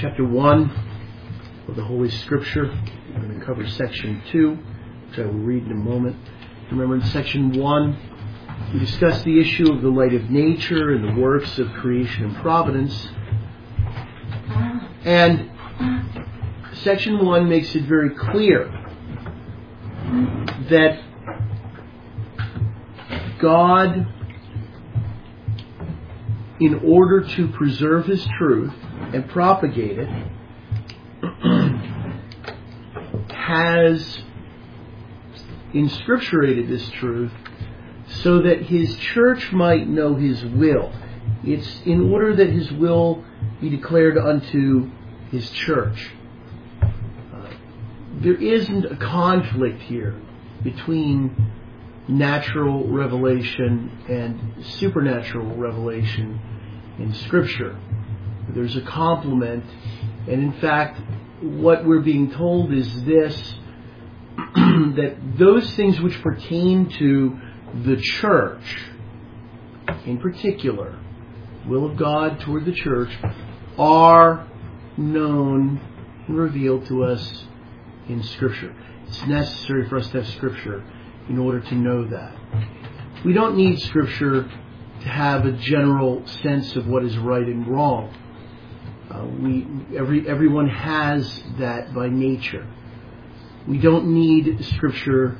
chapter 1 of the Holy Scripture. We're going to cover section 2, which I will read in a moment. Remember, in section 1, we discussed the issue of the light of nature and the works of creation and providence. And section 1 makes it very clear that God, in order to preserve His truth and propagate it, has inscripturated this truth so that His church might know His will. It's in order that His will be declared unto His church. There isn't a conflict here between natural revelation and supernatural revelation in Scripture. There's a complement, and in fact, what we're being told is this, that those things which pertain to the church, in particular, will of God toward the church, are known and revealed to us in Scripture. It's necessary for us to have Scripture in order to know that. We don't need Scripture to have a general sense of what is right and wrong. Everyone has that by nature. We don't need Scripture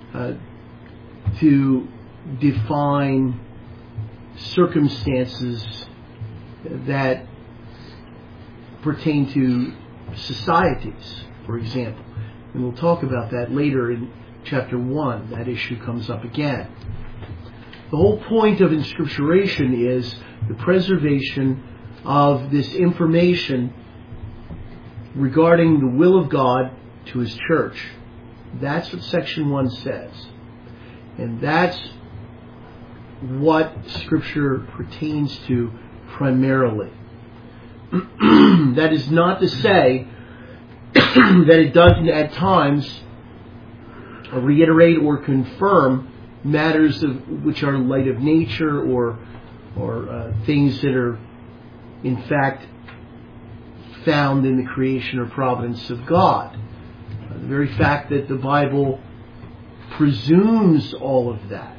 to define circumstances that pertain to societies, for example. And we'll talk about that later in chapter 1. That issue comes up again. The whole point of inscripturation is the preservation of this information regarding the will of God to His church. That's what section 1 says. And that's what Scripture pertains to primarily. That is not to say that it doesn't at times reiterate or confirm matters which are light of nature or things that are in fact found in the creation or providence of God. The very fact that the Bible presumes all of that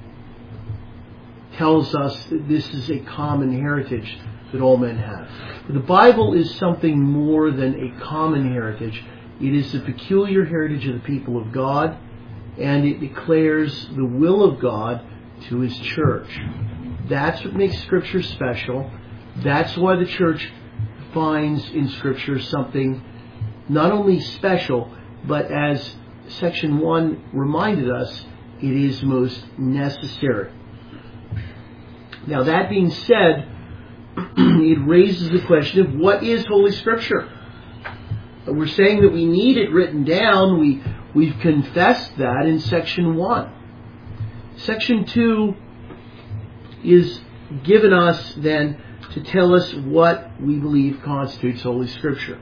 tells us that this is a common heritage that all men have. But the Bible is something more than a common heritage. It is the peculiar heritage of the people of God, and it declares the will of God to His church. That's what makes Scripture special. That's why the church finds in Scripture something not only special, but as section 1 reminded us, it is most necessary. Now, that being said, it raises the question of what is Holy Scripture? We're saying that we need it written down. We've confessed that in section 1. Section 2 is given us then to tell us what we believe constitutes Holy Scripture.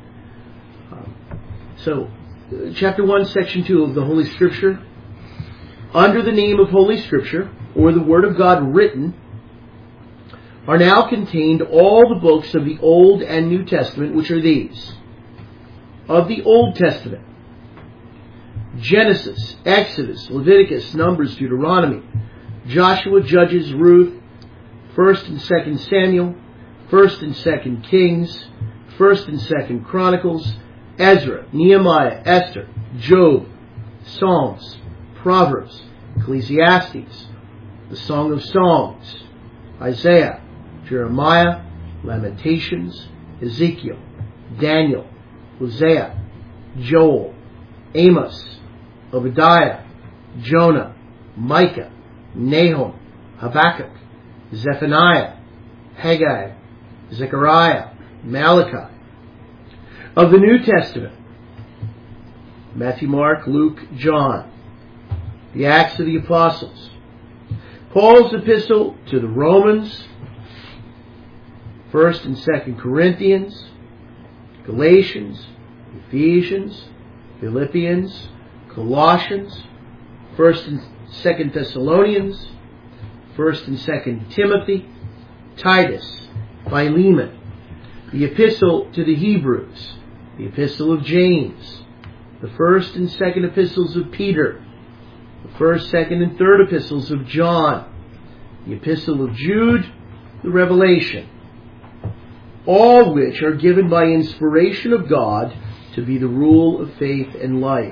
So, chapter 1, section 2 of the Holy Scripture. Under the name of Holy Scripture, or the Word of God written, are now contained all the books of the Old and New Testament, which are these. Of the Old Testament, Genesis, Exodus, Leviticus, Numbers, Deuteronomy, Joshua, Judges, Ruth, 1st and 2nd Samuel, 1st and 2nd Kings, 1st and 2nd Chronicles, Ezra, Nehemiah, Esther, Job, Psalms, Proverbs, Ecclesiastes, the Song of Songs, Isaiah, Jeremiah, Lamentations, Ezekiel, Daniel, Hosea, Joel, Amos, Obadiah, Jonah, Micah, Nahum, Habakkuk, Zephaniah, Haggai, Zechariah, Malachi. Of the New Testament, Matthew, Mark, Luke, John, the Acts of the Apostles, Paul's epistle to the Romans, 1st and 2nd Corinthians, Galatians, Ephesians, Philippians, Colossians, 1st and 2nd Thessalonians, 1st and 2nd Timothy, Titus, Philemon, the Epistle to the Hebrews, the Epistle of James, the first and second epistles of Peter, the first, second, and third epistles of John, the Epistle of Jude, the Revelation, all which are given by inspiration of God to be the rule of faith and life.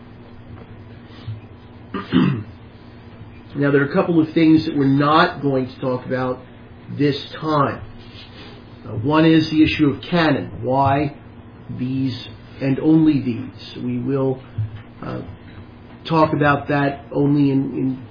Now, there are a couple of things that we're not going to talk about this time. One is the issue of canon. Why these and only these? We will talk about that only in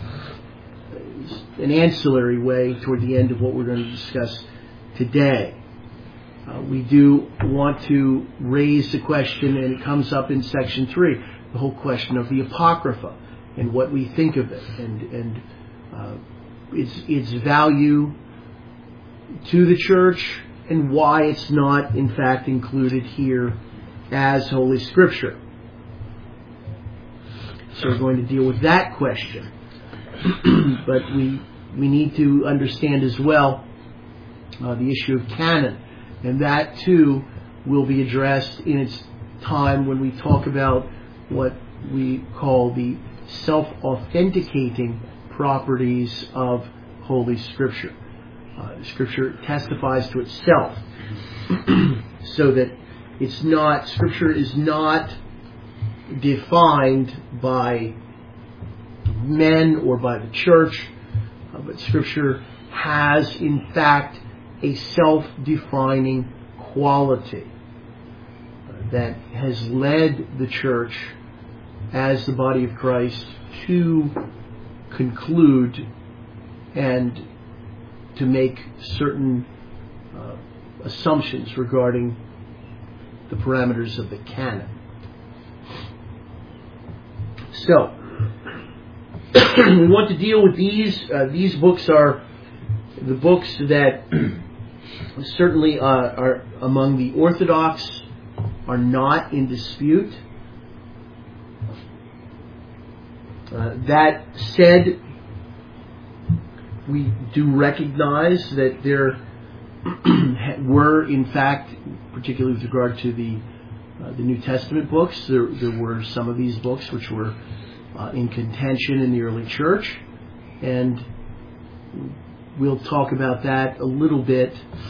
an ancillary way toward the end of what we're going to discuss today. We do want to raise the question, and it comes up in section 3, the whole question of the Apocrypha and what we think of it, and its value to the church, and why it's not, in fact, included here as Holy Scripture. So we're going to deal with that question. But we need to understand as well the issue of canon. And that, too, will be addressed in its time when we talk about what we call the self-authenticating properties of Holy Scripture. Scripture testifies to itself, so that Scripture is not defined by men or by the church, but Scripture has, in fact, a self-defining quality that has led the church as the body of Christ to conclude and to make certain assumptions regarding the parameters of the canon. So, we want to deal with these. These books are the books that certainly are among the Orthodox, are not in dispute. That said, we do recognize that there were, in fact, particularly with regard to the New Testament books, there were some of these books which were in contention in the early church, and we'll talk about that a little bit,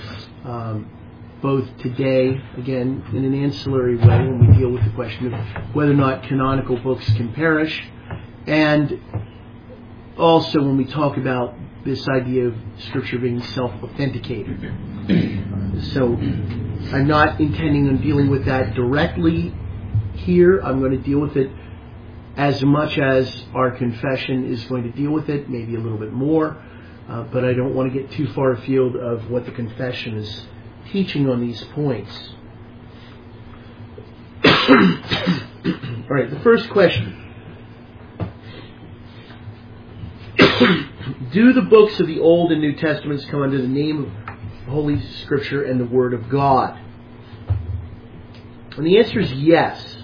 both today, again, in an ancillary way, when we deal with the question of whether or not canonical books can perish, and also when we talk about this idea of Scripture being self-authenticated. So I'm not intending on dealing with that directly here. I'm going to deal with it as much as our confession is going to deal with it, maybe a little bit more, but I don't want to get too far afield of what the confession is teaching on these points. All right, the first question. Do the books of the Old and New Testaments come under the name of Holy Scripture and the Word of God? And the answer is yes.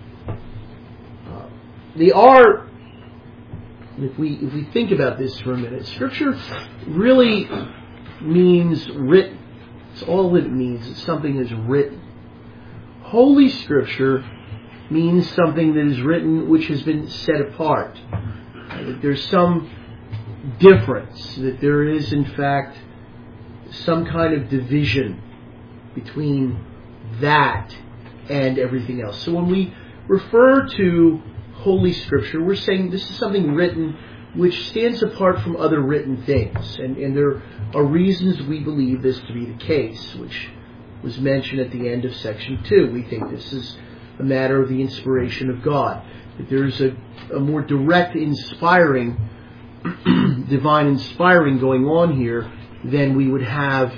They are, if we think about this for a minute, Scripture really means written. It's all it means. It's something that's written. Holy Scripture means something that is written which has been set apart. There's some difference, that there is, in fact, some kind of division between that and everything else. So when we refer to Holy Scripture, we're saying this is something written which stands apart from other written things. And there are reasons we believe this to be the case, which was mentioned at the end of section 2. We think this is a matter of the inspiration of God, that there is a more direct inspiring, divine inspiring going on here than we would have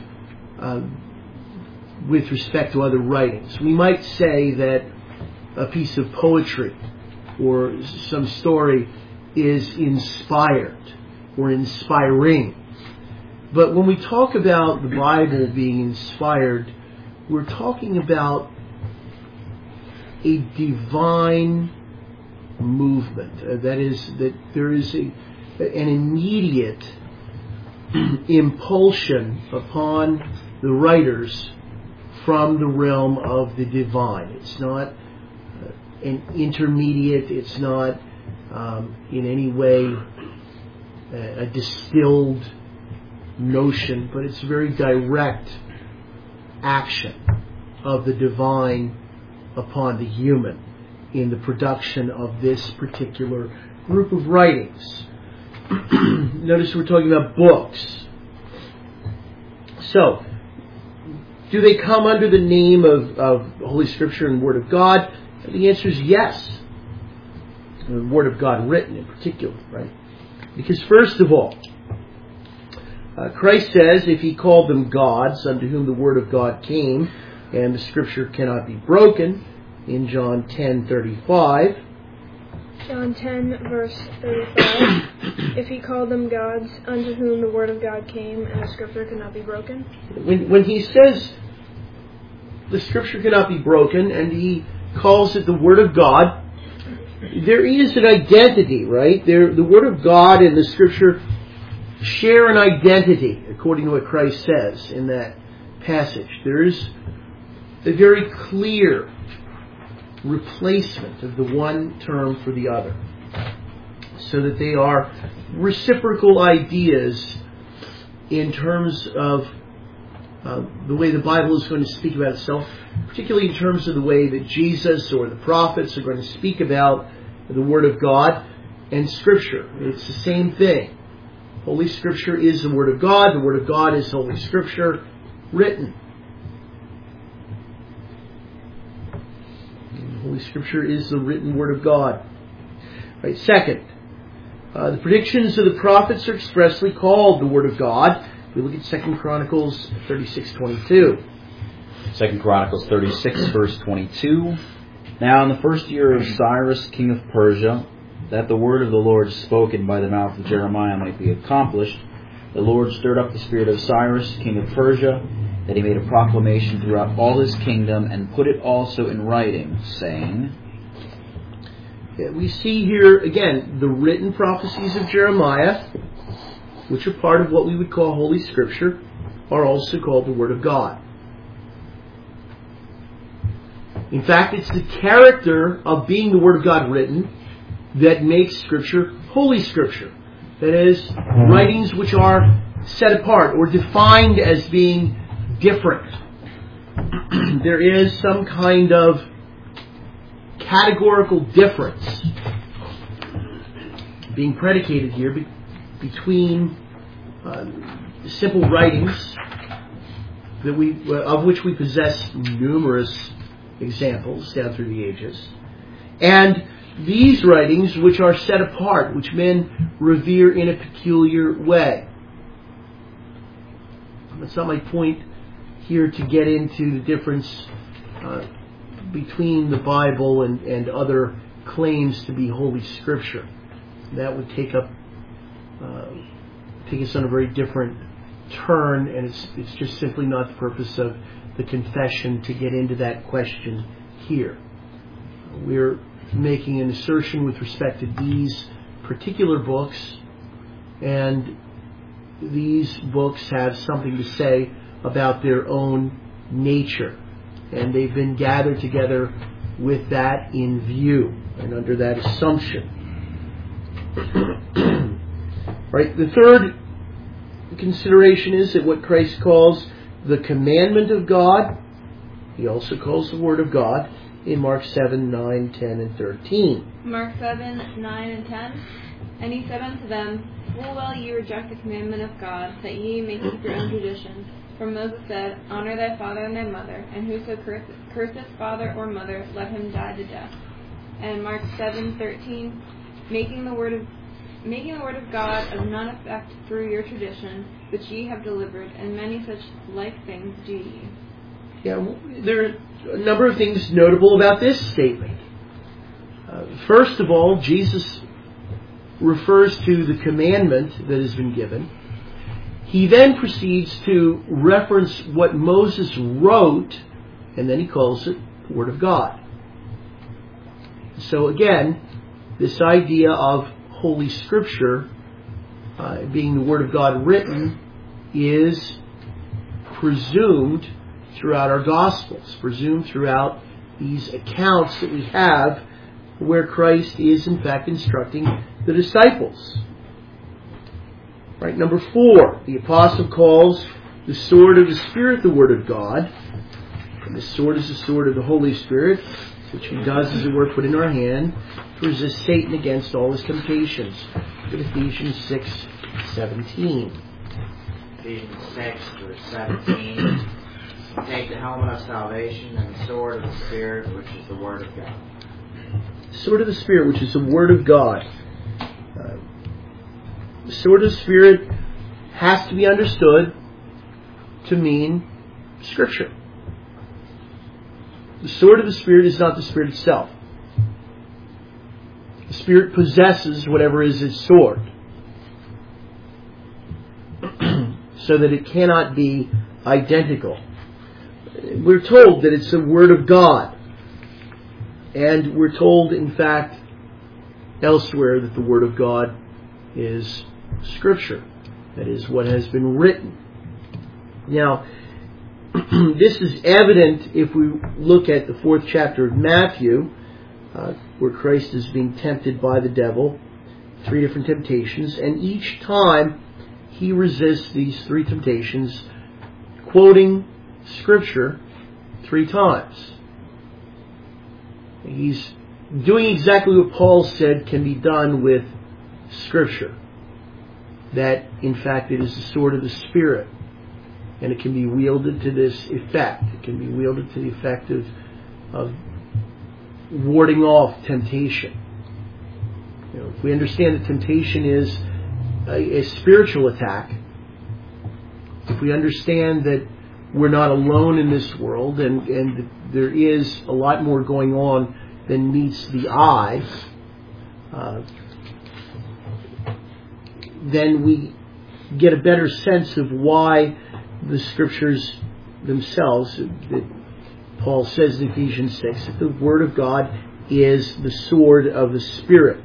with respect to other writings. We might say that a piece of poetry or some story is inspired or inspiring. But when we talk about the Bible being inspired, we're talking about a divine movement. That is, that there is an immediate impulsion upon the writers from the realm of the divine. It's not an intermediate. It's not in any way a distilled notion, but it's very direct action of the divine upon the human in the production of this particular group of writings. Notice we're talking about books. So, do they come under the name of Holy Scripture and Word of God? The answer is yes. The Word of God written in particular, right? Because first of all, Christ says, if he called them gods, unto whom the Word of God came, and the Scripture cannot be broken, in John 10:35. John 10, verse 35. If he called them gods, unto whom the Word of God came, and the Scripture cannot be broken. When he says the Scripture cannot be broken, and he calls it the Word of God, there is an identity, right? The Word of God and the Scripture share an identity, according to what Christ says in that passage. There is a very clear replacement of the one term for the other, so that they are reciprocal ideas in terms of the way the Bible is going to speak about itself, particularly in terms of the way that Jesus or the prophets are going to speak about the Word of God and Scripture. It's the same thing. Holy Scripture is the Word of God. The Word of God is Holy Scripture written. And Holy Scripture is the written Word of God. Right. Second, the predictions of the prophets are expressly called the Word of God. We look at 2 Chronicles 36:22. 2 Chronicles 36, verse 22. Now in the first year of Cyrus, king of Persia, that the word of the Lord spoken by the mouth of Jeremiah might be accomplished, the Lord stirred up the spirit of Cyrus, king of Persia, that he made a proclamation throughout all his kingdom, and put it also in writing, saying... We see here, again, the written prophecies of Jeremiah, which are part of what we would call Holy Scripture, are also called the Word of God. In fact, it's the character of being the Word of God written that makes Scripture Holy Scripture. That is, writings which are set apart or defined as being different. There is some kind of categorical difference being predicated here between simple writings that of which we possess numerous examples down through the ages, and these writings which are set apart, which men revere in a peculiar way. That's not my point here to get into the difference between the Bible and other claims to be Holy Scripture. That would take us on a very different turn, and it's just simply not the purpose of the confession to get into that question here. We're making an assertion with respect to these particular books, and these books have something to say about their own nature, and they've been gathered together with that in view and under that assumption. Right. The third consideration is that what Christ calls the commandment of God, he also calls the Word of God in Mark 7, 9, 10, and 13. Mark 7, 9, and 10. And he said unto them, Full well ye reject the commandment of God, that ye may keep your own traditions. For Moses said, Honor thy father and thy mother, and whoso curseth father or mother, let him die to death. And Mark 7, 13. Making the word of God of none effect through your tradition, which ye have delivered, and many such like things do ye. Yeah, there are a number of things notable about this statement. First of all, Jesus refers to the commandment that has been given. He then proceeds to reference what Moses wrote, and then he calls it the Word of God. So again, this idea of Holy Scripture being the Word of God written is presumed throughout our Gospels, presumed throughout these accounts that we have where Christ is in fact instructing the disciples. Right, number 4, the apostle calls the sword of the Spirit the Word of God. And the sword is the sword of the Holy Spirit, which he does, as it were, put in our hand to resist Satan against all his temptations. Look at Ephesians 6:17. Ephesians 6, verse 17. Take the helmet of salvation and the sword of the Spirit, which is the Word of God. The sword of the Spirit, which is the Word of God. The sword of the Spirit has to be understood to mean Scripture. The sword of the Spirit is not the Spirit itself. The Spirit possesses whatever is its sword, so that it cannot be identical. We're told that it's the Word of God. And we're told, in fact, elsewhere that the Word of God is Scripture. That is what has been written. Now, this is evident if we look at the 4th chapter of Matthew, where Christ is being tempted by the devil. 3 different temptations. And each time he resists these 3 temptations, quoting Scripture 3 times. He's doing exactly what Paul said can be done with Scripture. That, in fact, it is the sword of the Spirit. And it can be wielded to this effect. It can be wielded to the effect of warding off temptation. If we understand that temptation is a spiritual attack, if we understand that we're not alone in this world and there is a lot more going on than meets the eye, then we get a better sense of why the Scriptures themselves, that Paul says in Ephesians 6, that the Word of God is the sword of the Spirit.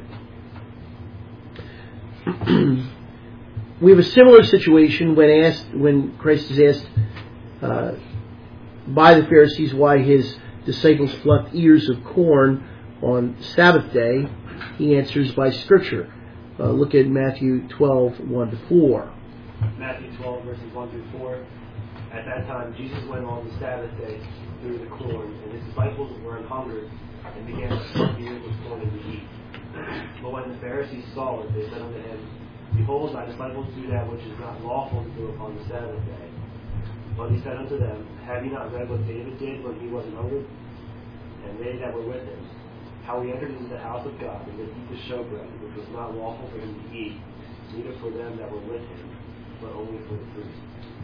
We have a similar situation when Christ is asked by the Pharisees why his disciples plucked ears of corn on Sabbath day. He answers by Scripture. Look at Matthew 12, 1-4. Matthew 12, verses 1-4. At that time, Jesus went on the Sabbath day through the corn, and his disciples were an hungered, and began to pluck ears of corn to eat. But when the Pharisees saw it, they said unto him, Behold, thy disciples do that which is not lawful to do upon the Sabbath day. But he said unto them, Have ye not read what David did when he was an hungered? And they that were with him, how he entered into the house of God, and did eat the showbread, which was not lawful for him to eat, neither for them that were with him, but only for the priests.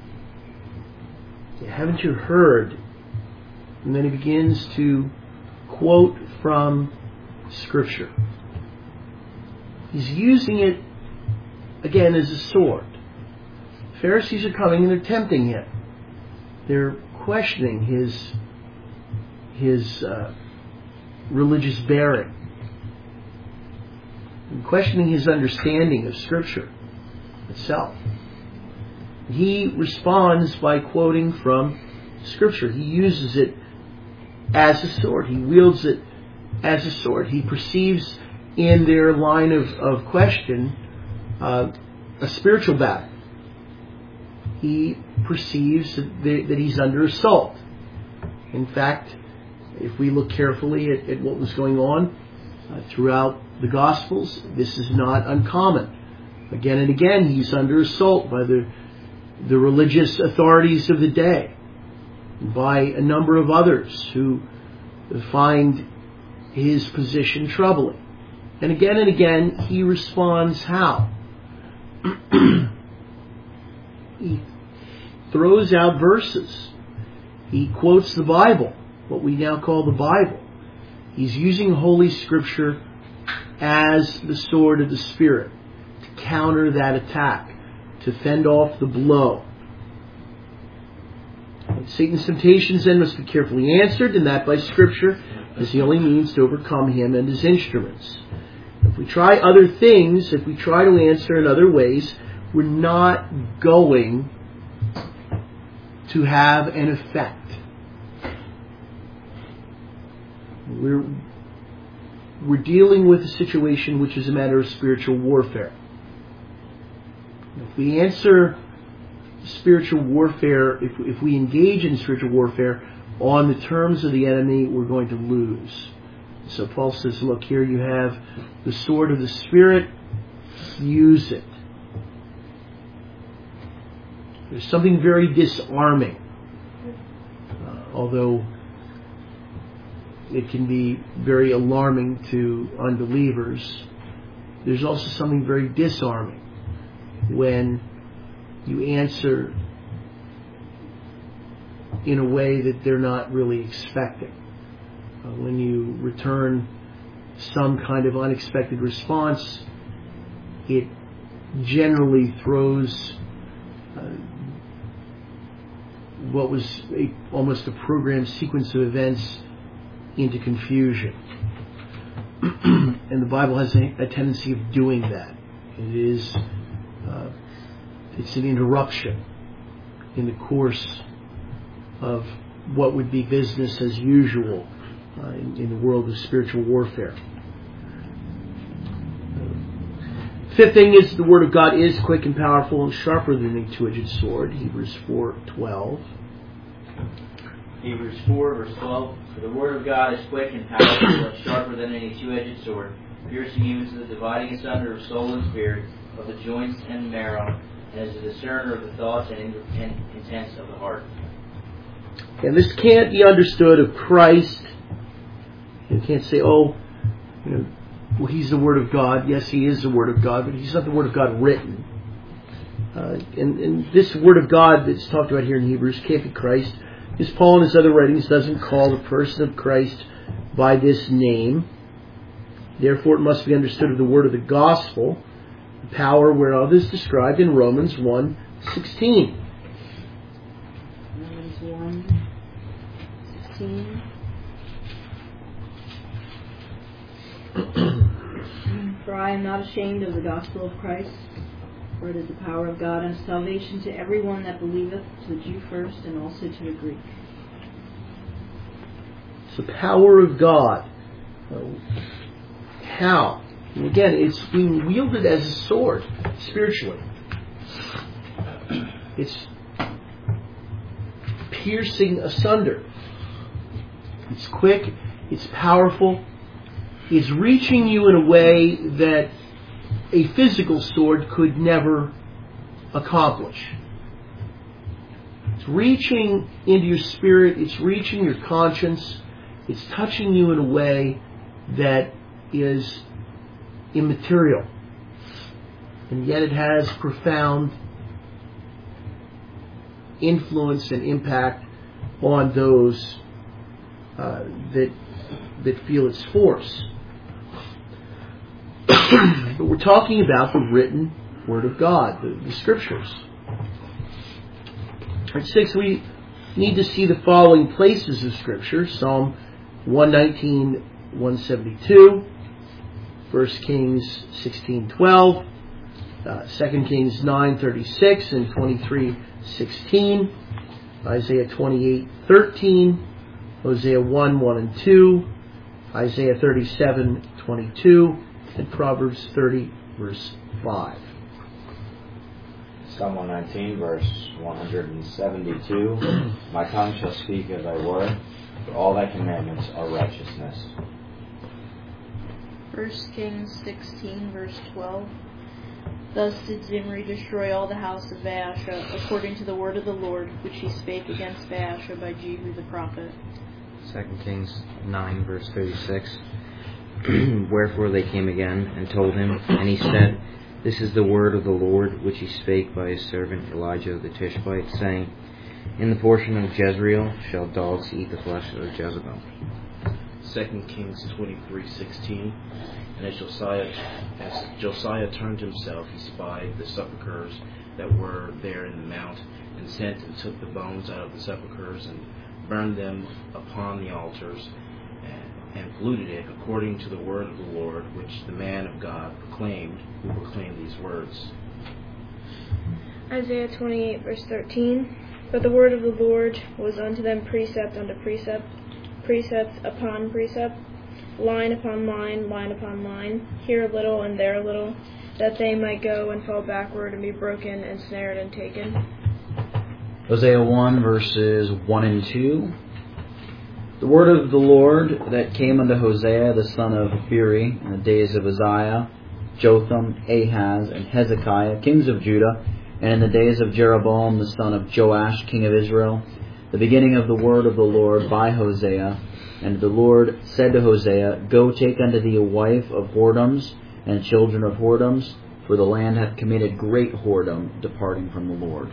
Haven't you heard? And then he begins to quote from Scripture. He's using it again as a sword. The Pharisees are coming and they're tempting him. They're questioning his religious bearing, and questioning his understanding of Scripture itself. He responds by quoting from Scripture. He uses it as a sword. He wields it as a sword. He perceives in their line of question a spiritual battle. He perceives that he's under assault. In fact, if we look carefully at what was going on throughout the Gospels, this is not uncommon. Again and again, he's under assault by the religious authorities of the day, by a number of others who find his position troubling. And again, he responds how? He throws out verses. He quotes the Bible, what we now call the Bible. He's using Holy Scripture as the sword of the Spirit to counter that attack, to fend off the blow. Satan's temptations then must be carefully answered, and that by Scripture is the only means to overcome him and his instruments. If we try other things, if we try to answer in other ways, we're not going to have an effect. We're dealing with a situation which is a matter of spiritual warfare. If we answer spiritual warfare, if we engage in spiritual warfare on the terms of the enemy, we're going to lose. So Paul says, look, here you have the sword of the Spirit, use it. There's something very disarming, although it can be very alarming to unbelievers. There's also something very disarming when you answer in a way that they're not really expecting. When you return some kind of unexpected response, it generally throws what was almost a programmed sequence of events into confusion. And the Bible has a tendency of doing that. It's an interruption in the course of what would be business as usual in the world of spiritual warfare. Fifth thing is the Word of God is quick and powerful and sharper than a two-edged sword. Hebrews 4:12. Hebrews 4, verse 12. For the Word of God is quick and powerful and sharper than any two-edged sword, piercing even to the dividing asunder of soul and spirit, of the joints and marrow, and is a discerner of the thoughts and intents of the heart. And this can't be understood of Christ. You can't say, well, He's the Word of God. Yes, He is the Word of God, but He's not the Word of God written. And this Word of God that's talked about here in Hebrews can't be Christ, because Paul in his other writings doesn't call the person of Christ by this name. Therefore, it must be understood of the word of the gospel, the power whereof is described in Romans 1:16. Romans 1:16. For I am not ashamed of the gospel of Christ, for it is the power of God unto salvation to everyone that believeth, to the Jew first, and also to the Greek. It's the power of God. How? And again, it's being wielded as a sword, spiritually. It's piercing asunder. It's quick, it's powerful, it's reaching you in a way that a physical sword could never accomplish. It's reaching into your spirit, it's reaching your conscience, it's touching you in a way that is immaterial. And yet it has profound influence and impact on those that feel its force. But we're talking about the written Word of God, the Scriptures. At 6, we need to see the following places of Scripture: Psalm 119, 172, 1 Kings 16:12, 2 Kings 9:36 and 23:16, Isaiah 28:13, Hosea 1:1 and 2, Isaiah 37:22, and Proverbs 30, verse 5. Psalm 119, verse 172. My tongue shall speak of thy word, for all thy commandments are righteousness. 1 Kings 16, verse 12. Thus did Zimri destroy all the house of Baasha, according to the word of the Lord, which he spake against Baasha by Jehu the prophet. 2 Kings 9, verse 36. Wherefore they came again and told him, and he said, This is the word of the Lord, which he spake by his servant Elijah the Tishbite, saying, In the portion of Jezreel shall dogs eat the flesh of Jezebel. 2 Kings 23:16. And as Josiah turned himself, he spied the sepulchres that were there in the mount, and sent and took the bones out of the sepulchres, and burned them upon the altars, and polluted it according to the word of the Lord, which the man of God proclaimed, who proclaimed these words. Isaiah 28, verse 13. But the word of the Lord was unto them precept unto precept, precept upon precept, line upon line, line upon line, here a little and there a little, that they might go and fall backward and be broken and snared and taken. Hosea 1, verses 1 and 2. The word of the Lord that came unto Hosea the son of Beeri in the days of Uzziah, Jotham, Ahaz, and Hezekiah, kings of Judah, and in the days of Jeroboam the son of Joash, king of Israel, the beginning of the word of the Lord by Hosea. And the Lord said to Hosea, Go take unto thee a wife of whoredoms and children of whoredoms, for the land hath committed great whoredom, departing from the Lord.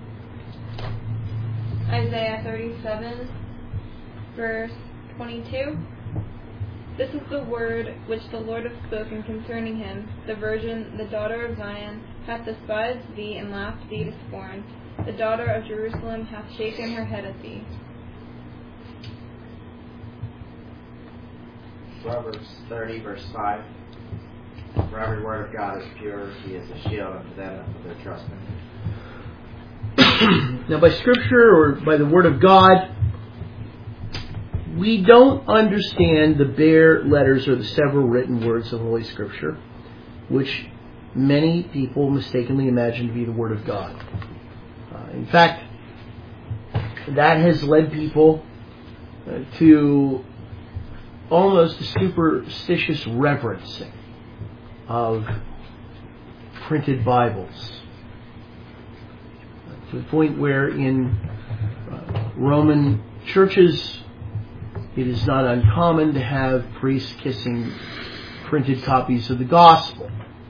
Isaiah 37, verse 22. This is the word which the Lord hath spoken concerning him. The virgin, the daughter of Zion, hath despised thee and laughed thee to scorn. The daughter of Jerusalem hath shaken her head at thee. Proverbs 30, verse 5. For every word of God is pure, he is a shield unto them that put their trust in him. Now, by Scripture or by the Word of God, we don't understand the bare letters or the several written words of Holy Scripture, which many people mistakenly imagine to be the Word of God. In fact, that has led people to almost a superstitious reverencing of printed Bibles, to the point where in Roman churches it is not uncommon to have priests kissing printed copies of the gospel.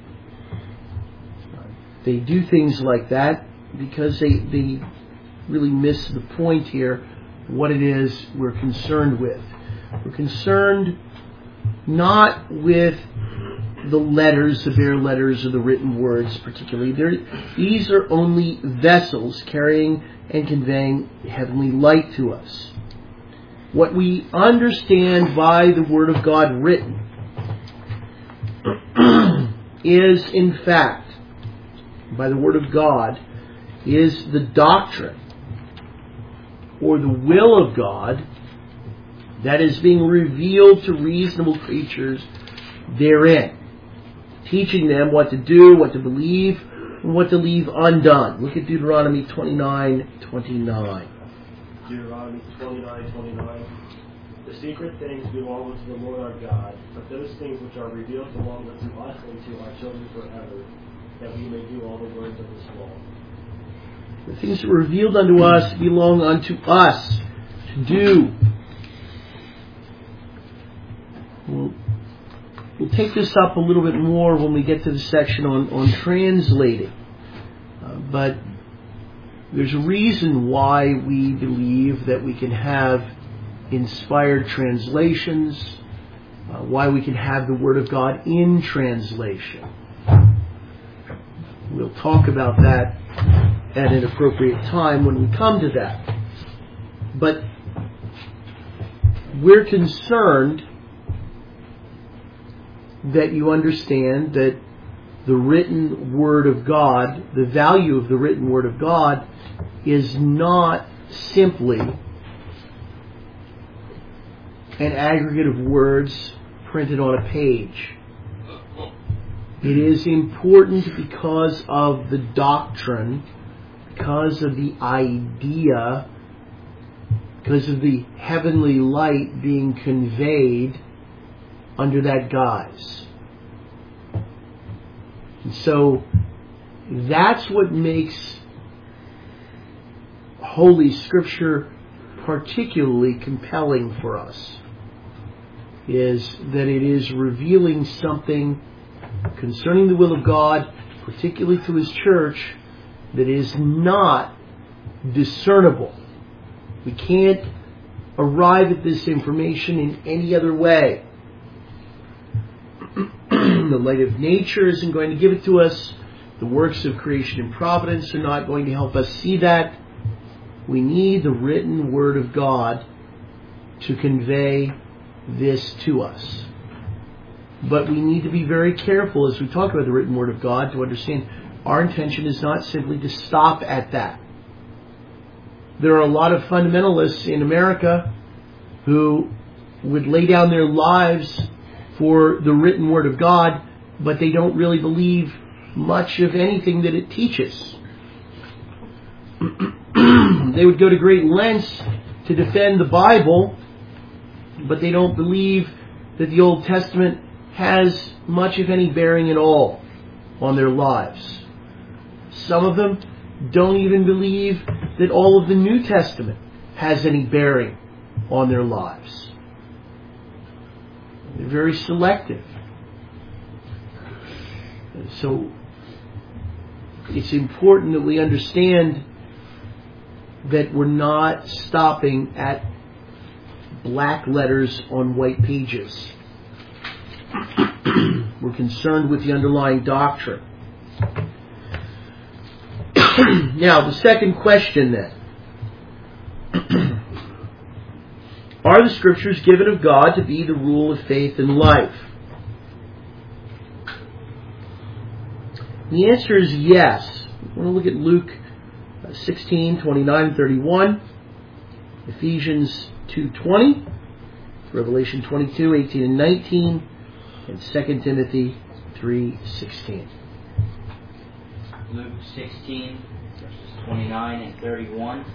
They do things like that because they really miss the point here, what it is we're concerned with. We're concerned not with the letters, the bare letters, or the written words particularly. These are only vessels carrying and conveying heavenly light to us. What we understand by the Word of God written is, in fact, by the Word of God, is the doctrine or the will of God that is being revealed to reasonable creatures therein, teaching them what to do, what to believe, and what to leave undone. Look at Deuteronomy 29:29. Deuteronomy 29:29. The secret things belong unto the Lord our God, but those things which are revealed belong unto us and to our children forever, that we may do all the words of this law. The things that are revealed unto us belong unto us to do. We'll take this up a little bit more when we get to the section on translating. But there's a reason why we believe that we can have inspired translations, why we can have the Word of God in translation. We'll talk about that at an appropriate time when we come to that. But we're concerned that you understand that the written Word of God, the value of the written Word of God, is not simply an aggregate of words printed on a page. It is important because of the doctrine, because of the idea, because of the heavenly light being conveyed under that guise. And so that's what makes Holy Scripture particularly compelling for us, is that it is revealing something concerning the will of God, particularly to His church, that is not discernible. We can't arrive at this information in any other way. The light of nature isn't going to give it to us. The works of creation and providence are not going to help us see that. We need the written Word of God to convey this to us. But we need to be very careful as we talk about the written Word of God to understand our intention is not simply to stop at that. there are a lot of fundamentalists in America who would lay down their lives for the written Word of God, but they don't really believe much of anything that it teaches. They would go to great lengths to defend the Bible, but they don't believe that the Old Testament has much of any bearing at all on their lives. Some of them don't even believe that all of the New Testament has any bearing on their lives. They're very selective. So it's important that we understand that we're not stopping at black letters on white pages. We're concerned with the underlying doctrine. Now, the second question then. Are the Scriptures given of God to be the rule of faith and life? The answer is yes. We're going to look at Luke 16, 29 and 31, Ephesians 2:20, Revelation 22, 18 and 19, and 2 Timothy 3:16. Luke 16, verses 29 and 31.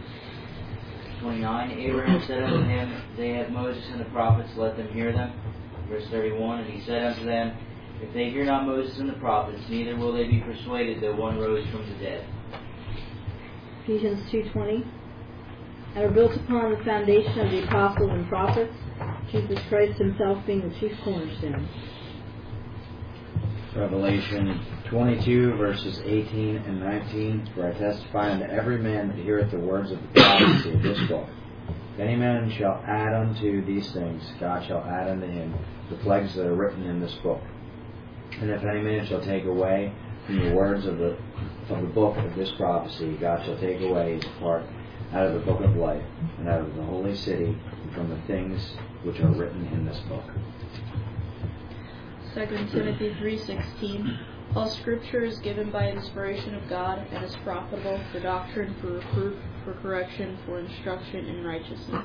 29, Abraham said unto him, They have Moses and the prophets, let them hear them. Verse 31, And he said unto them, If they hear not Moses and the prophets, neither will they be persuaded, though one rose from the dead. Ephesians 2:20, and are built upon the foundation of the apostles and prophets, Jesus Christ himself being the chief cornerstone. Revelation 22, verses 18 and 19. For I testify unto every man that heareth the words of the prophecy of this book. If any man shall add unto these things, God shall add unto him the plagues that are written in this book. And if any man shall take away from the words of the book of this prophecy, God shall take away his part out of the book of life, and out of the holy city, and from the things which are written in this book. 2 Timothy 3:16. All Scripture is given by inspiration of God and is profitable for doctrine, for reproof, for correction, for instruction in righteousness.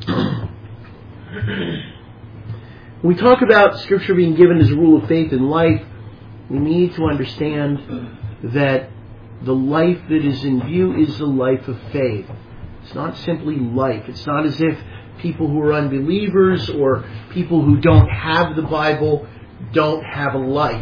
When we talk about Scripture being given as a rule of faith and life, we need to understand that the life that is in view is the life of faith. It's not simply life. It's not as if people who are unbelievers or people who don't have the Bible don't have a life.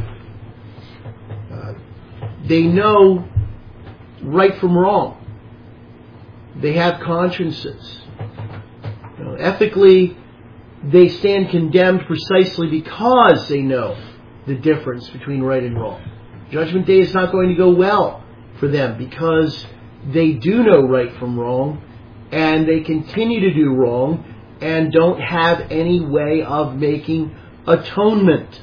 They know right from wrong. They have consciences. Ethically, they stand condemned precisely because they know the difference between right and wrong. Judgment Day is not going to go well for them because they do know right from wrong and they continue to do wrong and don't have any way of making atonement.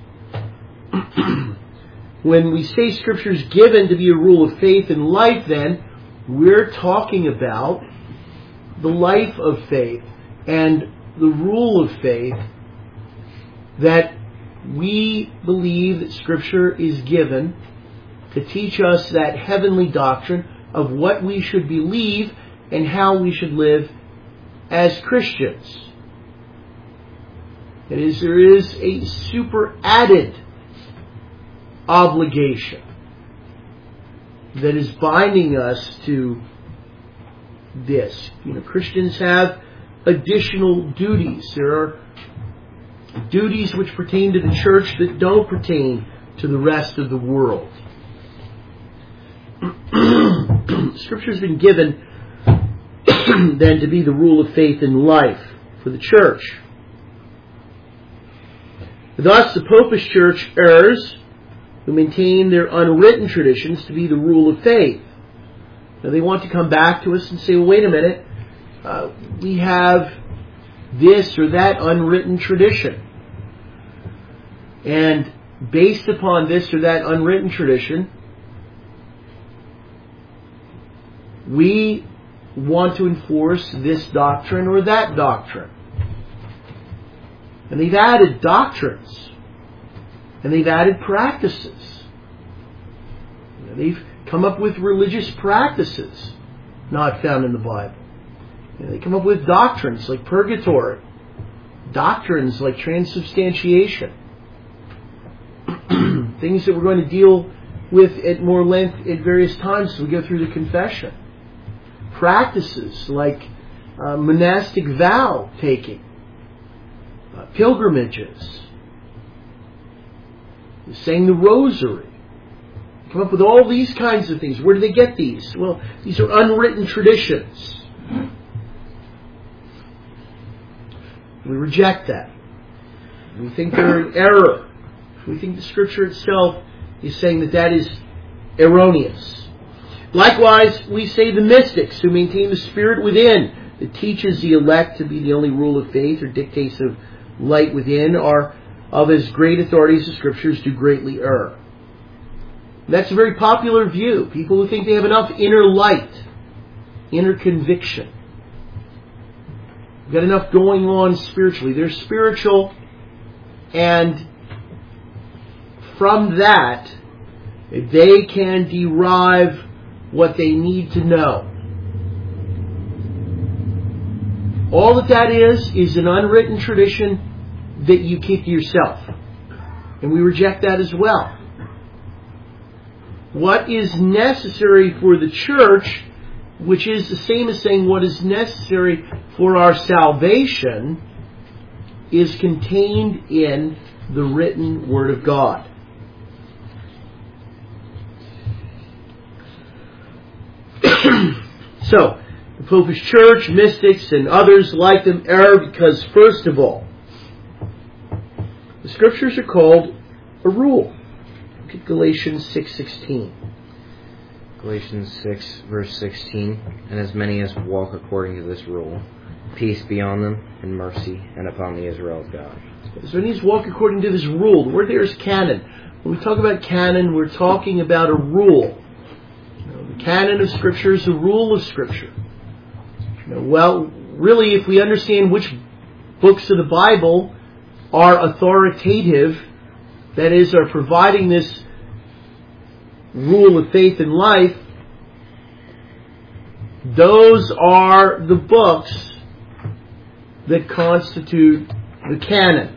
When we say Scripture is given to be a rule of faith and life, then we're talking about the life of faith and the rule of faith, that we believe that Scripture is given to teach us that heavenly doctrine of what we should believe and how we should live as Christians. That is, there is a superadded obligation that is binding us to this. Christians have additional duties. There are duties which pertain to the church that don't pertain to the rest of the world. Scripture has been given then to be the rule of faith and life for the church. Thus, the Popish Church errs who maintain their unwritten traditions to be the rule of faith. Now, they want to come back to us and say, well, wait a minute, we have this or that unwritten tradition. And based upon this or that unwritten tradition, we want to enforce this doctrine or that doctrine. And they've added doctrines. And they've added practices. They've come up with religious practices not found in the Bible. They come up with doctrines like purgatory, doctrines like transubstantiation, things that we're going to deal with at more length at various times as we go through the confession. Practices like monastic vow taking, pilgrimages, saying the rosary. Come up with all these kinds of things. Where do they get these? Well, these are unwritten traditions. We reject that. We think they're in error. We think the Scripture itself is saying that is erroneous. Likewise, we say the mystics who maintain the Spirit within that teaches the elect to be the only rule of faith or dictates of light within are of as great authority as the Scriptures do greatly err. And that's a very popular view. People who think they have enough inner light, inner conviction. Got enough going on spiritually. They're spiritual, and from that, they can derive what they need to know. All that is an unwritten tradition that you keep to yourself. And we reject that as well. What is necessary for the church, which is the same as saying what is necessary for our salvation, is contained in the written Word of God. So, the Popish Church, mystics, and others like them err because, first of all, the Scriptures are called a rule. Look at Galatians 6:16. Galatians 6, verse 16. And as many as walk according to this rule, peace be on them, and mercy, and upon the Israel of God. As many as walk according to this rule. The word there is canon. When we talk about canon, we're talking about a rule. The canon of Scripture is a rule of Scripture. Well, really, if we understand which books of the Bible are authoritative, that is, are providing this rule of faith and life, those are the books that constitute the canon.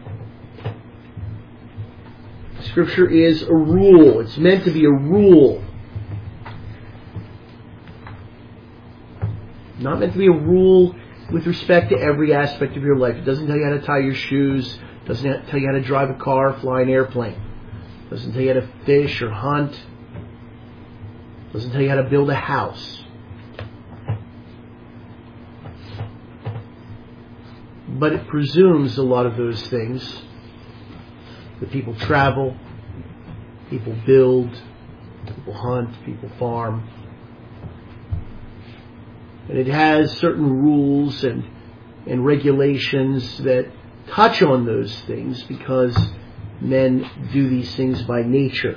Scripture is a rule. It's meant to be a rule. Not meant to be a rule with respect to every aspect of your life. It doesn't tell you how to tie your shoes. It doesn't tell you how to drive a car, fly an airplane. It doesn't tell you how to fish or hunt. It doesn't tell you how to build a house. But it presumes a lot of those things. That people travel, people build, people hunt, people farm. And it has certain rules and regulations that touch on those things because men do these things by nature.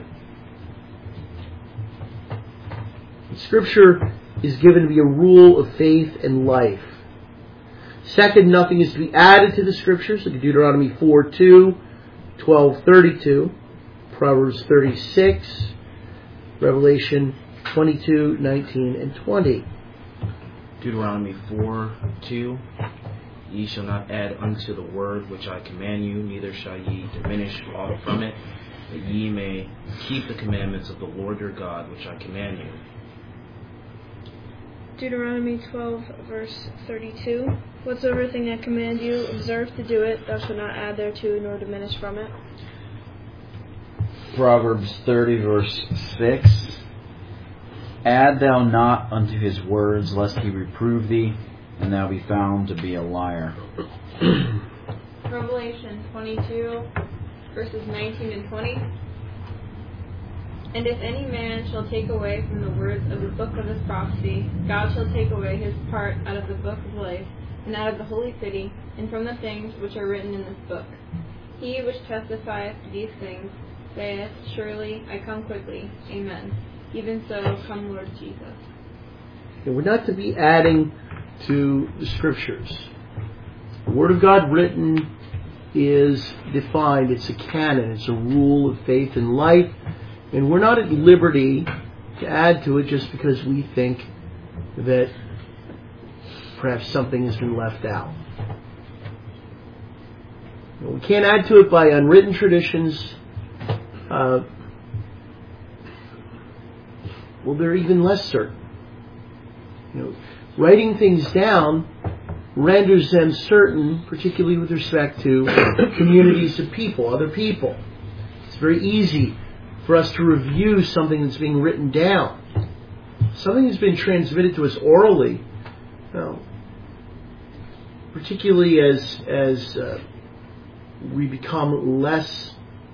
Scripture is given to be a rule of faith and life. Second, nothing is to be added to the Scriptures. Look at Deuteronomy 4:2, 12:32, Proverbs 36, Revelation 22, 19, and 20. Deuteronomy 4:2. Ye shall not add unto the word which I command you, neither shall ye diminish aught from it, that ye may keep the commandments of the Lord your God, which I command you. Deuteronomy 12, verse 32. Whatsoever thing I command you, observe to do it, thou shalt not add thereto, nor diminish from it. Proverbs 30, verse 6. Add thou not unto his words, lest he reprove thee, and thou be found to be a liar. Revelation 22, verses 19 and 20. And if any man shall take away from the words of the book of this prophecy, God shall take away his part out of the book of life, and out of the holy city, and from the things which are written in this book. He which testifieth to these things saith, Surely I come quickly. Amen. Even so, come Lord Jesus. We're not to be adding to the Scriptures. The Word of God written is defined. It's a canon. It's a rule of faith and life. And we're not at liberty to add to it just because we think that perhaps something has been left out. We can't add to it by unwritten traditions. Well, they're even less certain. Writing things down renders them certain, particularly with respect to communities of people, other people. It's very easy for us to review something that's being written down. Something that's been transmitted to us orally, particularly as we become less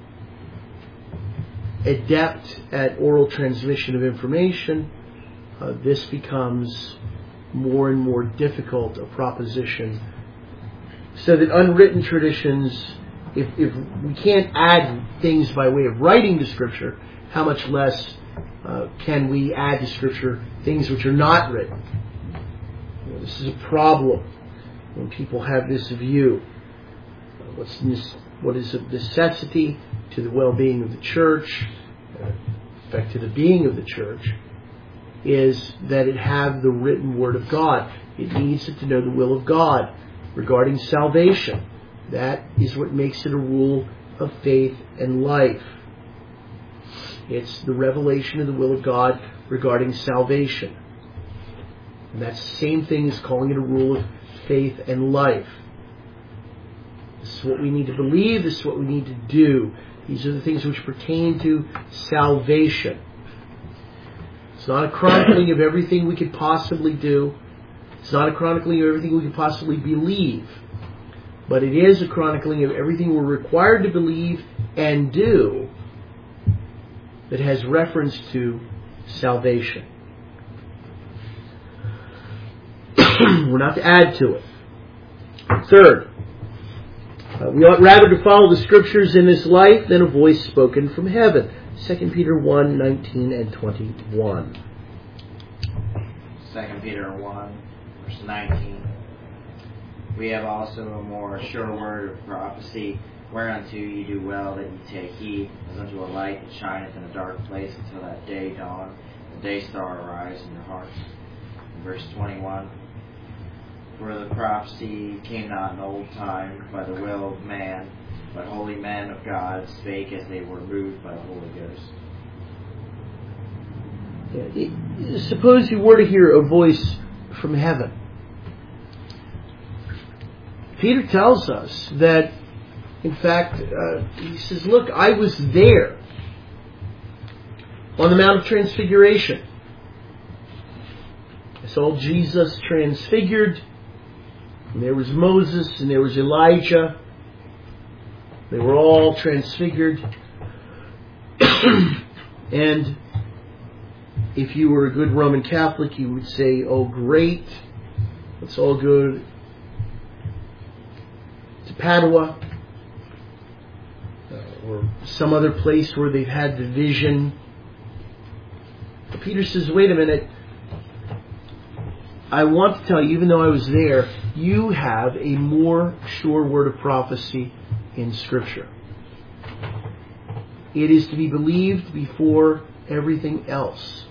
adept at oral transmission of information, this becomes more and more difficult a proposition. So that unwritten traditions, if we can't add things by way of writing to Scripture, how much less can we add to Scripture things which are not written? This is a problem when people have this view. What is of necessity to the well-being of the church, in fact to the being of the church, is that it have the written Word of God. It needs it to know the will of God regarding salvation. That is what makes it a rule of faith and life. It's the revelation of the will of God regarding salvation. And that's the same thing as calling it a rule of faith and life. This is what we need to believe. This is what we need to do. These are the things which pertain to salvation. It's not a chronicling of everything we could possibly do. It's not a chronicling of everything we could possibly believe. But it is a chronicling of everything we're required to believe and do that has reference to salvation. We're not to add to it. Third, we ought rather to follow the Scriptures in this life than a voice spoken from heaven. 2 Peter 1, 19 and 21. 2 Peter 1, verse 19. We have also a more sure word of prophecy, whereunto ye do well that ye take heed, as unto a light that shineth in a dark place until that day dawn, the day star arise in your hearts. And verse 21. For the prophecy came not in old time by the will of man, but holy men of God spake as they were moved by the Holy Ghost. Suppose you were to hear a voice from heaven. Peter tells us that, in fact, he says, look, I was there on the Mount of Transfiguration. I saw Jesus transfigured. And there was Moses and there was Elijah. They were all transfigured. And if you were a good Roman Catholic, you would say, oh great, let's all go to Padua or some other place where they've had the vision. But Peter says, wait a minute, I want to tell you, even though I was there, you have a more sure word of prophecy in Scripture. It is to be believed before everything else.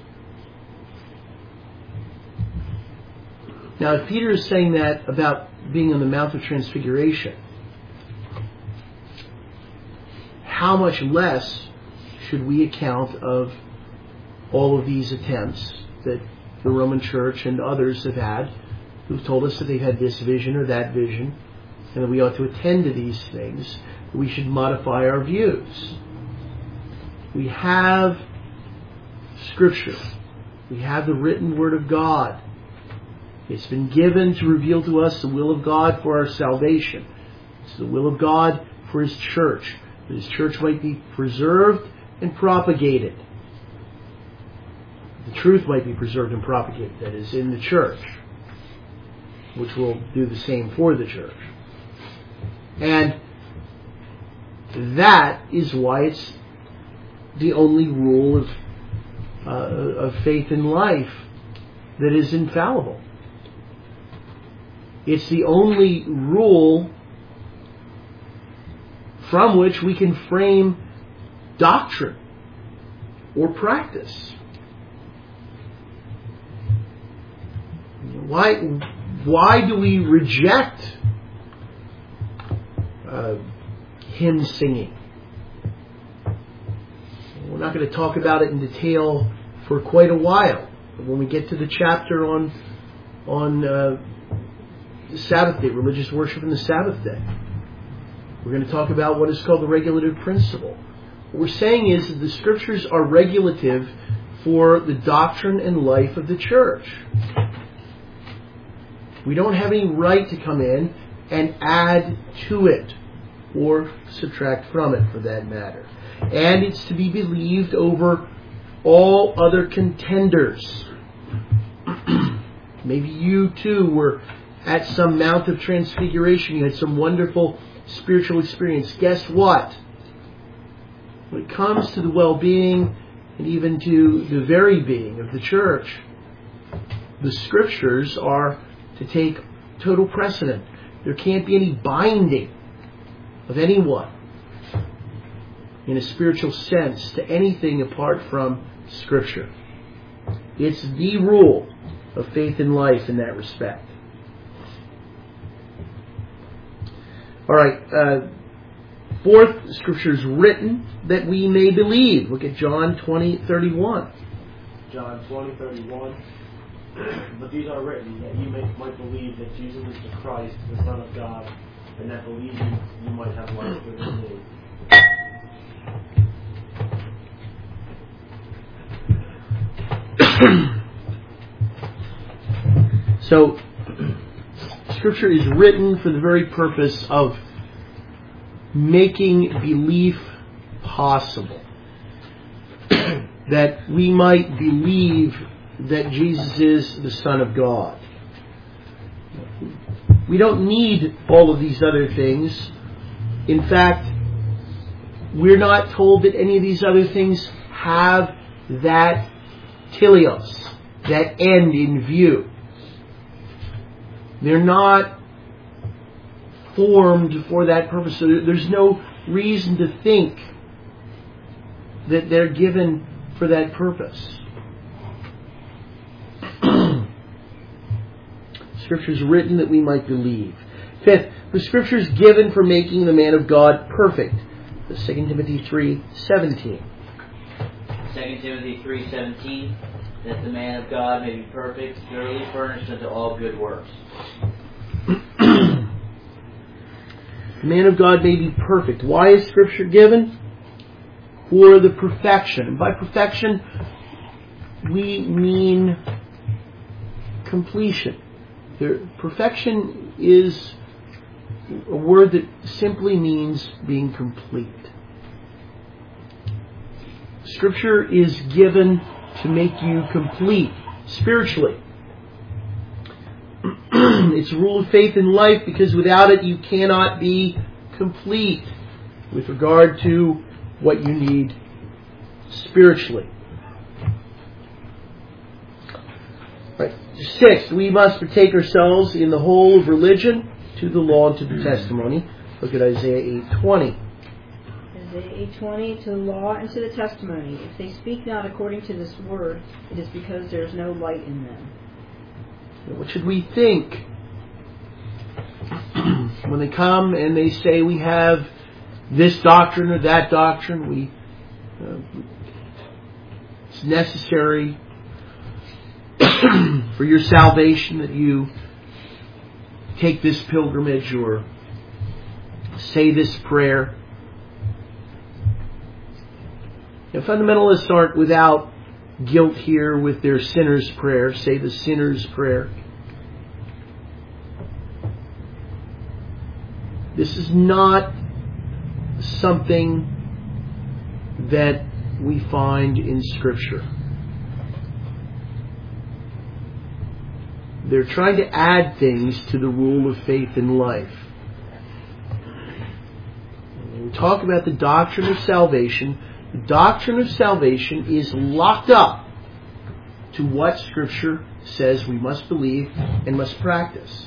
Now, if Peter is saying that about being on the Mount of Transfiguration, how much less should we account of all of these attempts that the Roman Church and others have had, who've told us that they've had this vision or that vision, and that we ought to attend to these things, that we should modify our views. We have Scripture. We have the written Word of God. It's been given to reveal to us the will of God for our salvation. It's the will of God for His church, that His church might be preserved and propagated. The truth might be preserved and propagated, that is, in the church, which will do the same for the church. And that is why it's the only rule of faith and life that is infallible. It's the only rule from which we can frame doctrine or practice. Why? Why do we reject hymn singing? We're not going to talk about it in detail for quite a while. But when we get to the chapter on Sabbath day, religious worship in the Sabbath day, we're going to talk about what is called the regulative principle. What we're saying is that the Scriptures are regulative for the doctrine and life of the church. We don't have any right to come in and add to it or subtract from it, for that matter. And it's to be believed over all other contenders. Maybe you too were at some Mount of Transfiguration. You had some wonderful spiritual experience. Guess what? When it comes to the well-being and even to the very being of the church, the Scriptures are to take total precedent. There can't be any binding of anyone in a spiritual sense to anything apart from Scripture. It's the rule of faith and life in that respect. All right. Fourth, Scripture is written that we may believe. Look at John 20:31. John 20:31. But these are written that you might believe that Jesus is the Christ, the Son of God, and that believing you might have life through His name. So, Scripture is written for the very purpose of making belief possible. That we might believe that Jesus is the Son of God. We don't need all of these other things. In fact, we're not told that any of these other things have that teleos, that end in view. They're not formed for that purpose. So there's no reason to think that they're given for that purpose. Scripture is written that we might believe. Fifth, the Scripture is given for making the man of God perfect. 2 Timothy 3:17. 2 Timothy 3:17, that the man of God may be perfect, thoroughly furnished unto all good works. The man of God may be perfect. Why is Scripture given? For the perfection. And by perfection, we mean completion. Perfection is a word that simply means being complete. Scripture is given to make you complete spiritually. It's a rule of faith in life because without it you cannot be complete with regard to what you need spiritually. Right. Sixth, we must partake ourselves in the whole of religion, to the law and to the testimony. Look at Isaiah 8:20. Isaiah 8:20, to the law and to the testimony. If they speak not according to this word, it is because there is no light in them. What should we think when they come and they say we have this doctrine or that doctrine? It's necessary for your salvation that you take this pilgrimage or say this prayer. Now, fundamentalists aren't without guilt here with their sinner's prayer. Say the sinner's prayer. This is not something that we find in Scripture. They're trying to add things to the rule of faith in life. When we talk about the doctrine of salvation, the doctrine of salvation is locked up to what Scripture says we must believe and must practice.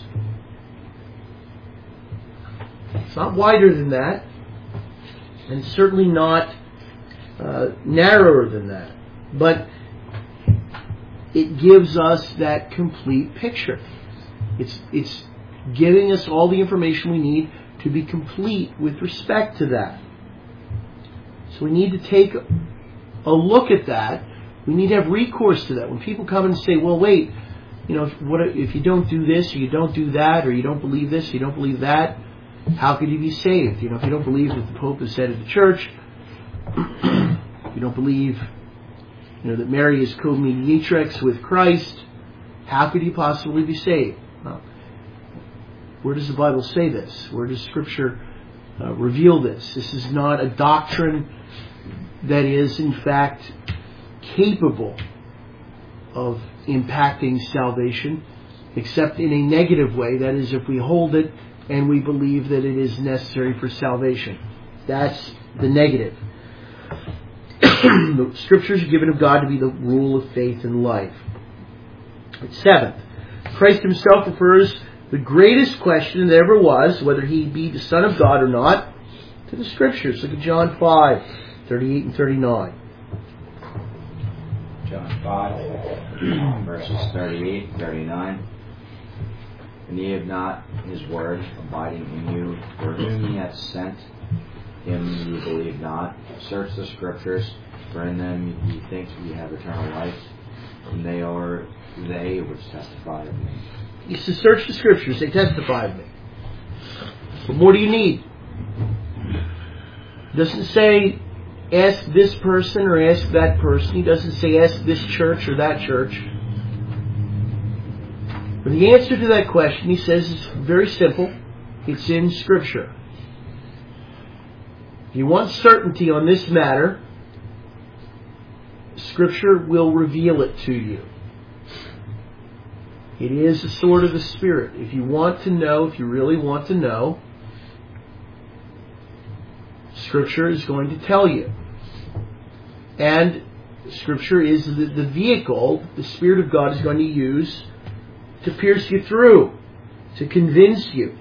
It's not wider than that, and it's certainly not narrower than that. But it gives us that complete picture. It's giving us all the information we need to be complete with respect to that. So we need to take a look at that. We need to have recourse to that. When people come and say, well, wait, what if you don't do this, or you don't do that, or you don't believe this, or you don't believe that, how could you be saved? If you don't believe that the Pope is head of the church, you don't believe that Mary is co-mediatrix with Christ, how could you possibly be saved? Well, where does the Bible say this? Where does Scripture reveal this? This is not a doctrine that is, in fact, capable of impacting salvation, except in a negative way. That is, if we hold it and we believe that it is necessary for salvation. That's the negative. The Scriptures are given of God to be the rule of faith and life. Seventh, Christ himself refers the greatest question that ever was, whether he be the Son of God or not, to the Scriptures. Look at John 5:38 and 39. John 5, verses 38 and 39. And ye have not his word abiding in you, for whom he hath sent, him ye believe not. Search the Scriptures, for in them ye think ye have eternal life, and they are they which testify of me. He says, search the Scriptures, they testify of me. What more do you need? It doesn't say, ask this person or ask that person. He doesn't say, ask this church or that church. But the answer to that question, he says, is very simple. It's in Scripture. If you want certainty on this matter, Scripture will reveal it to you. It is the sword of the Spirit. If you want to know, if you really want to know, Scripture is going to tell you. And Scripture is the vehicle the Spirit of God is going to use to pierce you through, to convince you.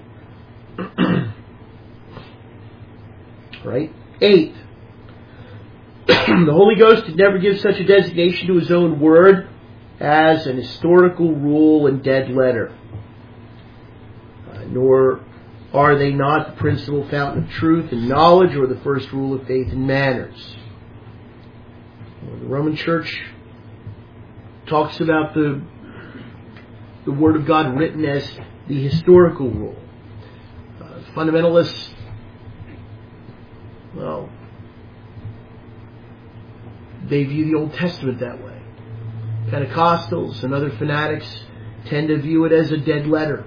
Right? 8. The Holy Ghost did never give such a designation to his own word as an historical rule and dead letter. Nor are they not the principal fountain of truth and knowledge, or the first rule of faith and manners. The Roman Church talks about the Word of God written as the historical rule. Fundamentalists, well, they view the Old Testament that way. Pentecostals and other fanatics tend to view it as a dead letter.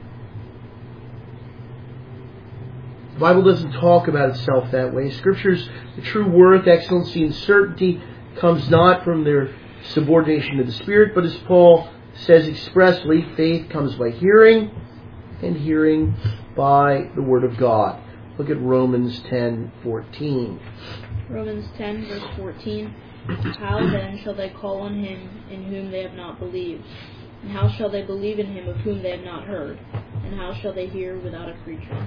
The Bible doesn't talk about itself that way. Scripture's the true worth, excellency, and certainty comes not from their subordination to the Spirit, but as Paul says expressly, faith comes by hearing, and hearing by the Word of God. Look at Romans 10:14. Romans 10, verse 14. How then shall they call on him in whom they have not believed? And how shall they believe in him of whom they have not heard? And how shall they hear without a preacher?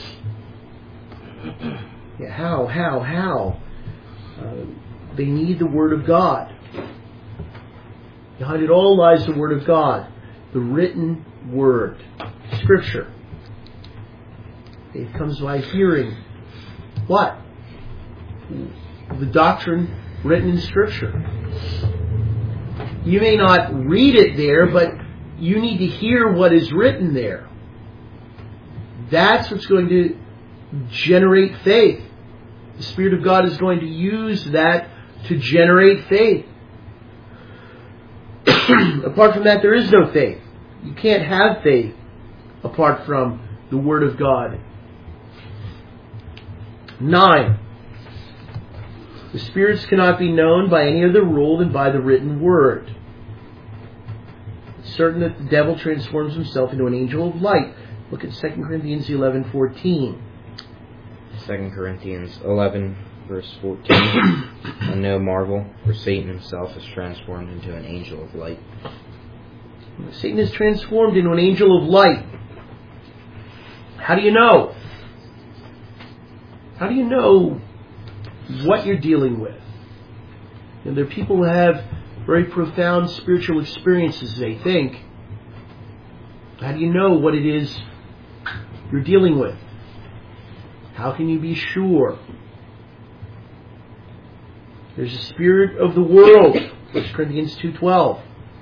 Yeah, how? They need the Word of God. Behind it all lies the Word of God, the written Word, Scripture. Faith comes by hearing. What? The doctrine written in Scripture. You may not read it there, but you need to hear what is written there. That's what's going to generate faith. The Spirit of God is going to use that to generate faith. Apart from that, there is no faith. You can't have faith apart from the Word of God. 9. The spirits cannot be known by any other rule than by the written Word. It's certain that the devil transforms himself into an angel of light. Look at 2 Corinthians 11:14. 2 Corinthians 11, verse 14. And no marvel, for Satan himself is transformed into an angel of light. Satan is transformed into an angel of light. How do you know? How do you know what you're dealing with? There are people who have very profound spiritual experiences, they think. How do you know what it is you're dealing with? How can you be sure? There's a spirit of the world, 1 Corinthians 2:12.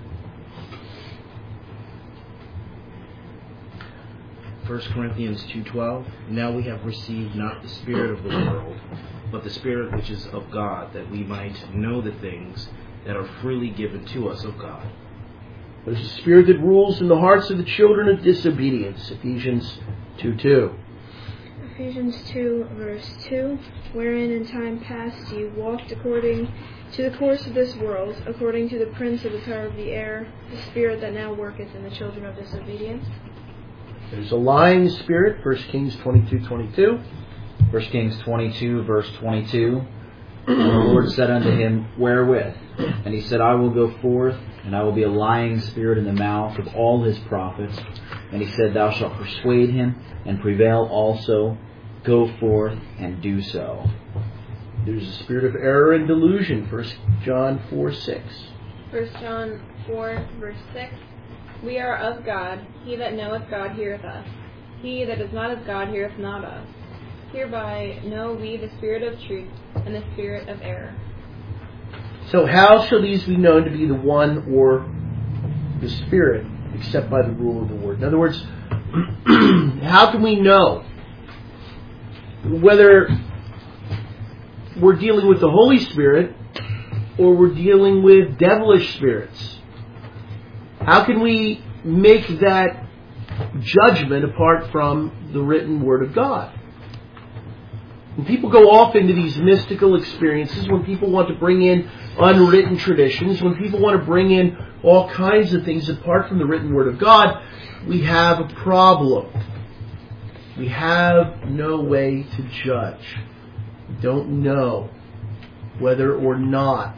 First Corinthians 2:12. Now we have received not the spirit of the world, but the Spirit which is of God, that we might know the things that are freely given to us of God. There's a spirit that rules in the hearts of the children of disobedience, Ephesians 2:2. Ephesians 2, verse 2, wherein in time past you walked according to the course of this world, according to the prince of the power of the air, the spirit that now worketh in the children of disobedience. There's a lying spirit, 1 Kings 22:22. 1 Kings 22, verse 22. And the Lord said unto him, Wherewith? And he said, I will go forth, and I will be a lying spirit in the mouth of all his prophets. And he said, Thou shalt persuade him, and prevail also. Go forth, and do so. There's a spirit of error and delusion, 1 John 4:6. 1 John 4, verse 6. We are of God. He that knoweth God heareth us. He that is not of God heareth not us. Hereby know we the spirit of truth and the spirit of error. So how shall these be known to be the one or the Spirit, except by the rule of the Word? In other words, how can we know whether we're dealing with the Holy Spirit or we're dealing with devilish spirits? How can we make that judgment apart from the written Word of God? When people go off into these mystical experiences, when people want to bring in unwritten traditions, when people want to bring in all kinds of things apart from the written Word of God, we have a problem. We have no way to judge. We don't know whether or not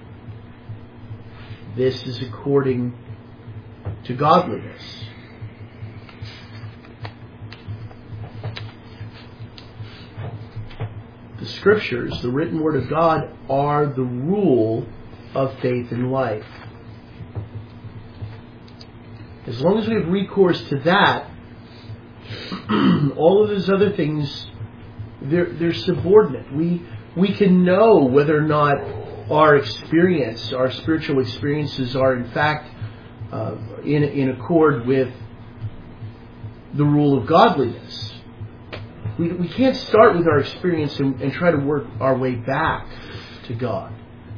this is according to godliness. The Scriptures, the written Word of God, are the rule of faith and life. As long as we have recourse to that, all of those other things, they're subordinate. We can know whether or not our experience, our spiritual experiences are in fact in accord with the rule of godliness. We can't start with our experience and try to work our way back to God.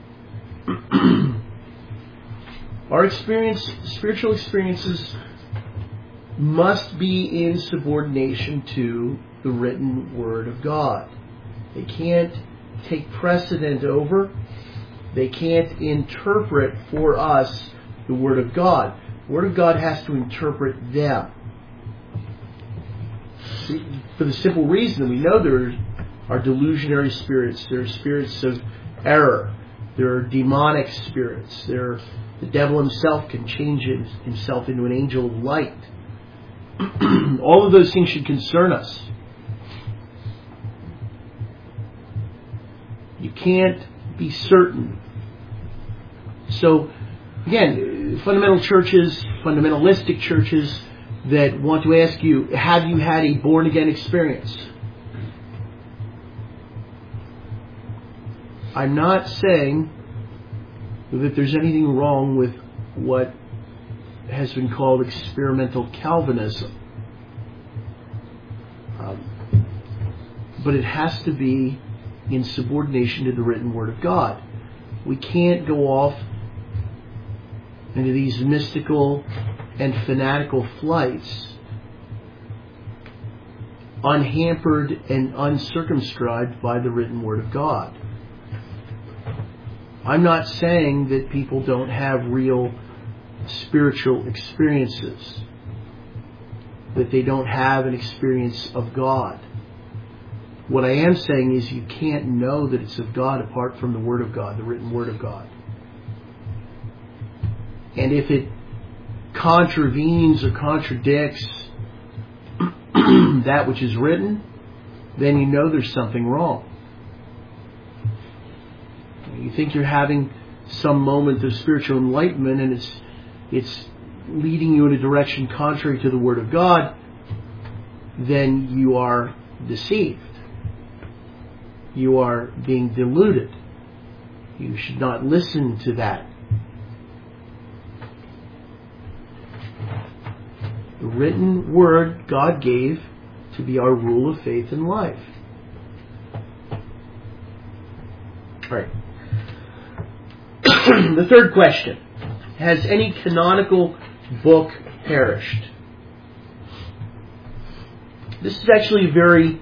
Our spiritual experiences must be in subordination to the written Word of God. They can't take precedent over. They can't interpret for us the Word of God. The Word of God has to interpret them. For the simple reason that we know there are delusionary spirits, there are spirits of error, there are demonic spirits, the devil himself can change himself into an angel of light. All of those things should concern us. You can't be certain. So, again, fundamental churches, fundamentalistic churches that want to ask you, have you had a born-again experience? I'm not saying that there's anything wrong with what has been called experimental Calvinism. But it has to be in subordination to the written Word of God. We can't go off into these mystical and fanatical flights unhampered and uncircumscribed by the written Word of God. I'm not saying that people don't have real spiritual experiences, that they don't have an experience of God. What I am saying is you can't know that it's of God apart from the Word of God, the written Word of God. And if it contravenes or contradicts that which is written, then you know there's something wrong. You think you're having some moment of spiritual enlightenment, and it's leading you in a direction contrary to the Word of God, then you are deceived. You are being deluded. You should not listen to that. The written Word God gave to be our rule of faith and life. All right. The third question. Has any canonical book perished? This is actually a very,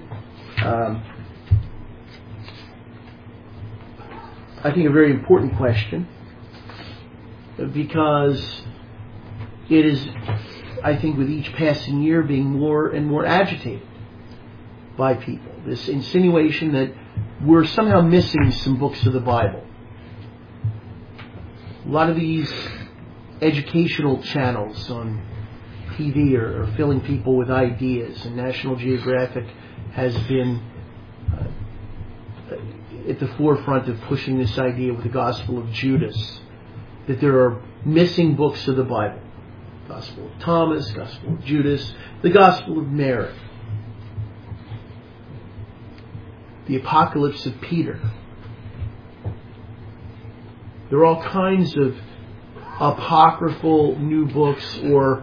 I think, a very important question, because it is, I think, with each passing year being more and more agitated by people. This insinuation that we're somehow missing some books of the Bible. A lot of these educational channels on TV are filling people with ideas, and National Geographic has been at the forefront of pushing this idea with the Gospel of Judas, that there are missing books of the Bible. Gospel of Thomas, Gospel of Judas, the Gospel of Mary, the Apocalypse of Peter. There are all kinds of apocryphal new books or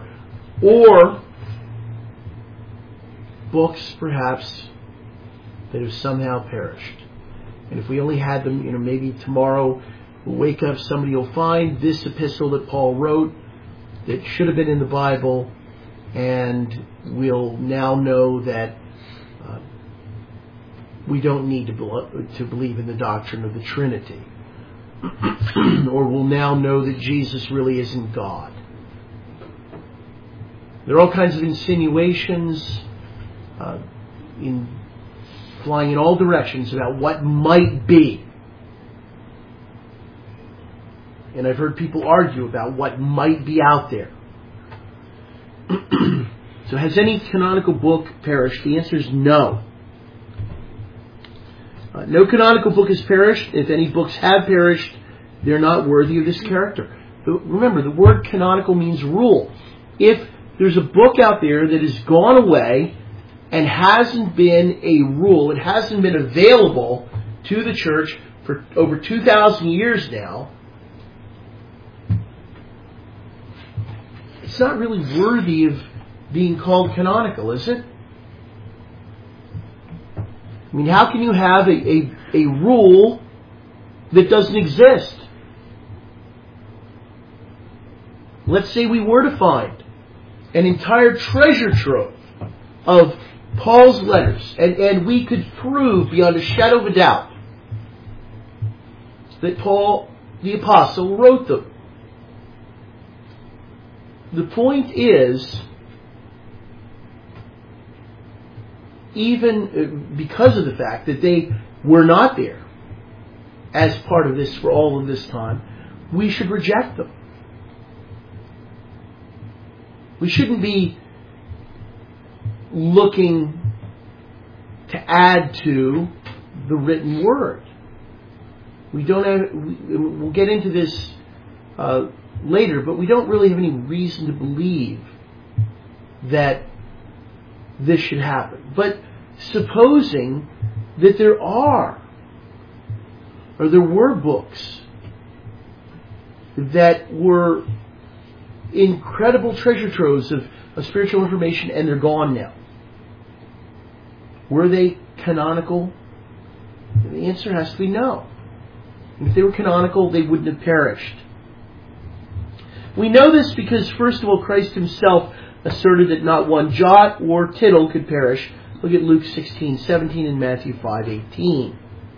books perhaps that have somehow perished. And if we only had them, maybe tomorrow we'll wake up, somebody will find this epistle that Paul wrote that should have been in the Bible, and we'll now know that we don't need to believe in the doctrine of the Trinity. Or we'll now know that Jesus really isn't God. There are all kinds of insinuations flying in all directions about what might be. And I've heard people argue about what might be out there. So has any canonical book perished? The answer is no. No canonical book has perished. If any books have perished, they're not worthy of this character. Remember, the word canonical means rule. If there's a book out there that has gone away and hasn't been a rule, it hasn't been available to the church for over 2,000 years now, it's not really worthy of being called canonical, is it? I mean, how can you have a rule that doesn't exist? Let's say we were to find an entire treasure trove of Paul's letters, and we could prove beyond a shadow of a doubt that Paul, the Apostle, wrote them. The point is, even because of the fact that they were not there as part of this for all of this time, we should reject them. We shouldn't be looking to add to the written word. We'll get into this later, but we don't really have any reason to believe that this should happen. But supposing that there were books that were incredible treasure troves of spiritual information and they're gone now, were they canonical? The answer has to be no. If they were canonical, they wouldn't have perished. We know this because, first of all, Christ himself asserted that not one jot or tittle could perish. Look at Luke 16:17 and Matthew 5:18.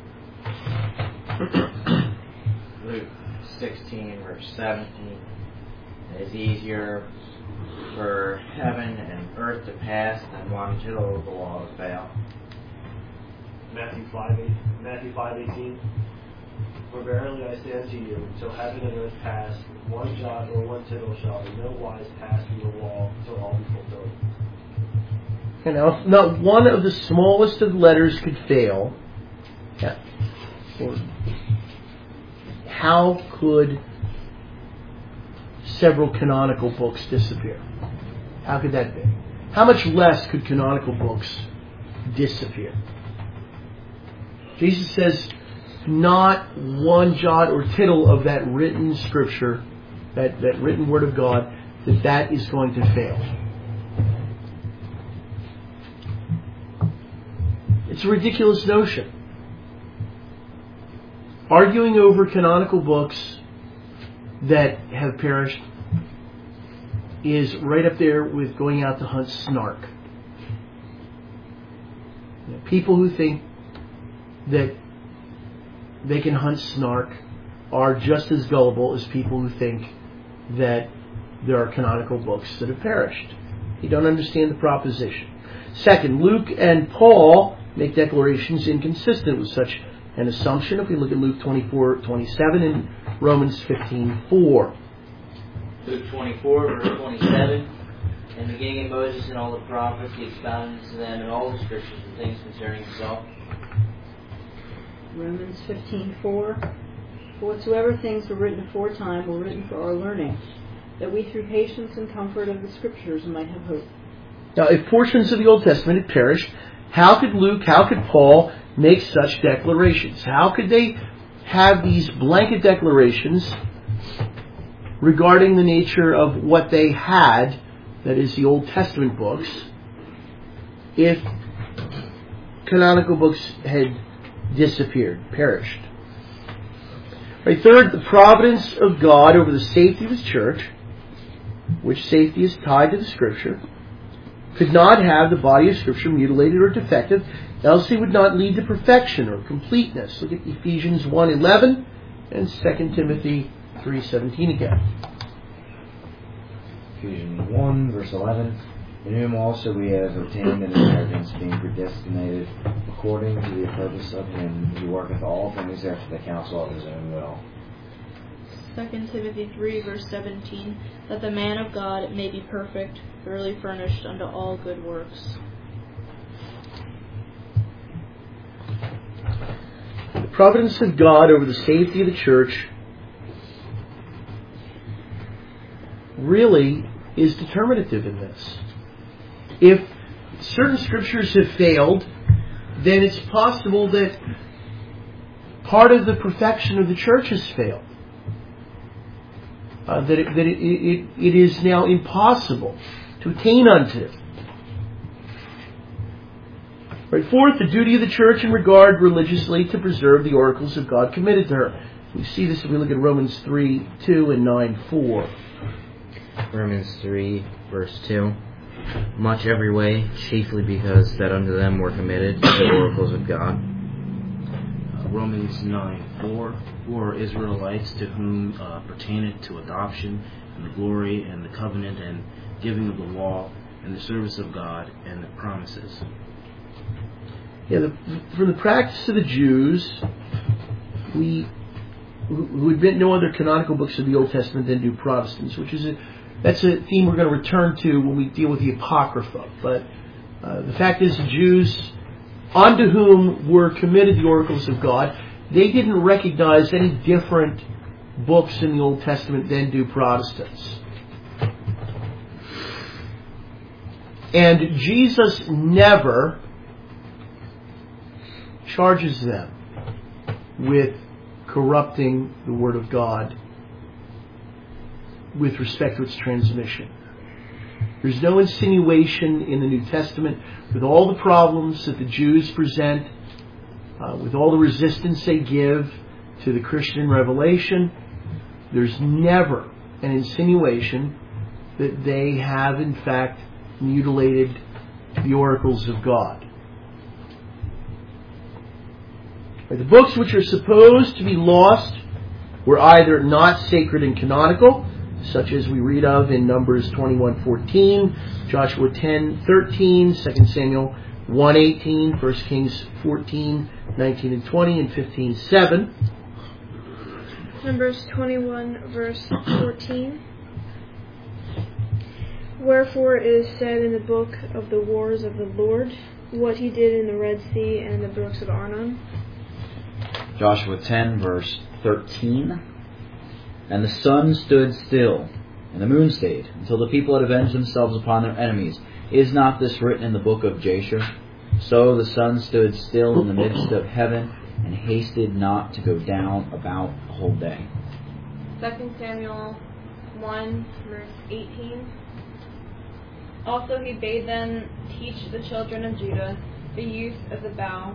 Luke 16, verse 17. It is easier for heaven and earth to pass than one tittle of the law to fail. Matthew 5:18. For verily I say unto you, till heaven and earth pass, one jot or one tittle shall in no wise pass from the law till all be fulfilled. And now, not one of the smallest of letters could fail. How could several canonical books disappear? How could that be? How much less could canonical books disappear? Jesus says not one jot or tittle of that written scripture, that written word of God, that is going to fail. It's a ridiculous notion. Arguing over canonical books that have perished is right up there with going out to hunt snark. People who think that they can hunt snark are just as gullible as people who think that there are canonical books that have perished. You don't understand the proposition. Second, Luke and Paul make declarations inconsistent with such an assumption. If we look at Luke 24:27 and Romans 15:4. Luke 24, verse 27. And beginning of Moses and all the prophets, he expounded to them in all the scriptures and things concerning himself. Romans 15:4. For whatsoever things were written aforetime were written for our learning, that we through patience and comfort of the scriptures might have hope. Now, if portions of the Old Testament had perished, how could Luke, how could Paul make such declarations? How could they have these blanket declarations regarding the nature of what they had, that is the Old Testament books, if canonical books had disappeared, perished? Right, third, the providence of God over the safety of His church, which safety is tied to the Scripture, could not have the body of Scripture mutilated or defective, else it would not lead to perfection or completeness. Look at Ephesians 1:11 and 2 Timothy 3:17 again. Ephesians 1, verse 11. In whom also we have obtained an inheritance, being predestinated according to the purpose of Him who worketh all things after the counsel of His own will. 2 Timothy 3, verse 17, that the man of God may be perfect, thoroughly furnished unto all good works. The providence of God over the safety of the church really is determinative in this. If certain scriptures have failed, then it's possible that part of the perfection of the church has failed. That it is now impossible to attain unto. Right. Fourth, the duty of the church in regard religiously to preserve the oracles of God committed to her. We see this if we look at Romans 3:2 and 9:4. Romans 3, verse 2. Much every way, chiefly because that unto them were committed the oracles of God. Romans 9:4. For Israelites to whom pertaineth to adoption and the glory and the covenant and giving of the law and the service of God and the promises. Yeah, from the practice of the Jews, who admit no other canonical books of the Old Testament than do Protestants, that's a theme we're going to return to when we deal with the Apocrypha. But the fact is, the Jews, unto whom were committed the oracles of God, they didn't recognize any different books in the Old Testament than do Protestants. And Jesus never charges them with corrupting the Word of God with respect to its transmission. There's no insinuation in the New Testament, with all the problems that the Jews present, with all the resistance they give to the Christian revelation. There's never an insinuation that they have in fact mutilated the oracles of God. The books which are supposed to be lost were either not sacred and canonical, such as we read of in Numbers 21:14, Joshua 10:13, 2 Samuel 1:18, 1 Kings 14:19 and 20, and 15:7. Numbers 21, verse 14. Wherefore it is said in the book of the wars of the Lord, what He did in the Red Sea and the brooks of Arnon. Joshua 10, verse 13. And the sun stood still and the moon stayed, until the people had avenged themselves upon their enemies. Is not this written in the book of Jasher? So the sun stood still in the midst of heaven, and hasted not to go down about a whole day. 2 Samuel 1, verse 18. Also he bade them teach the children of Judah the use of the bow.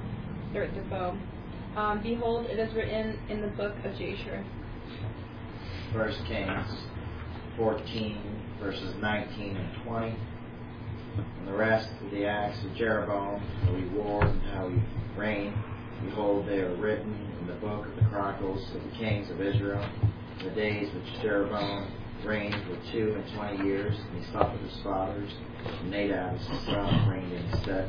Behold, it is written in the book of Jasher. 1 Kings 14, verses 19 and 20. And the rest of the acts of Jeroboam, how he warred and how he reigned, behold, they are written in the book of the Chronicles of the kings of Israel. In the days which Jeroboam reigned were 22 years, and he slept with his fathers, and Nadab his son reigned in his stead.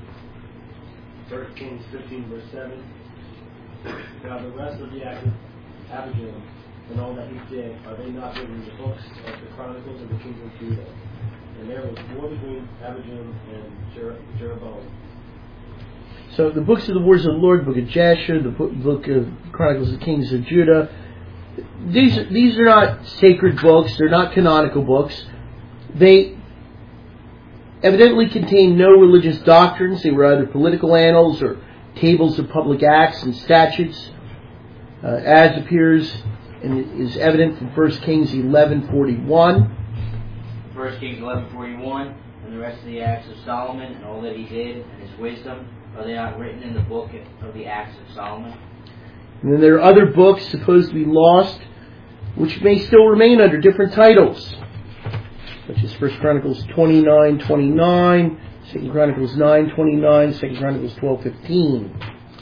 1 Kings 15, verse 7. Now the rest of the acts of Abijam and all that he did, are they not written in the books of the Chronicles of the kings of Judah? And there was war between Abijam and Jeroboam. So the books of the Wars of the Lord, the book of Jasher, the book of Chronicles of the Kings of Judah, these are not sacred books. They're not canonical books. They evidently contain no religious doctrines. They were either political annals or tables of public acts and statutes, as appears and is evident from 1 Kings 11:41. 1 Kings 11:41, and the rest of the acts of Solomon and all that he did and his wisdom, are they not written in the book of the acts of Solomon? And then there are other books supposed to be lost, which may still remain under different titles, such as 1 Chronicles 29:29, 2 Chronicles 9:29, 2 Chronicles 12:15.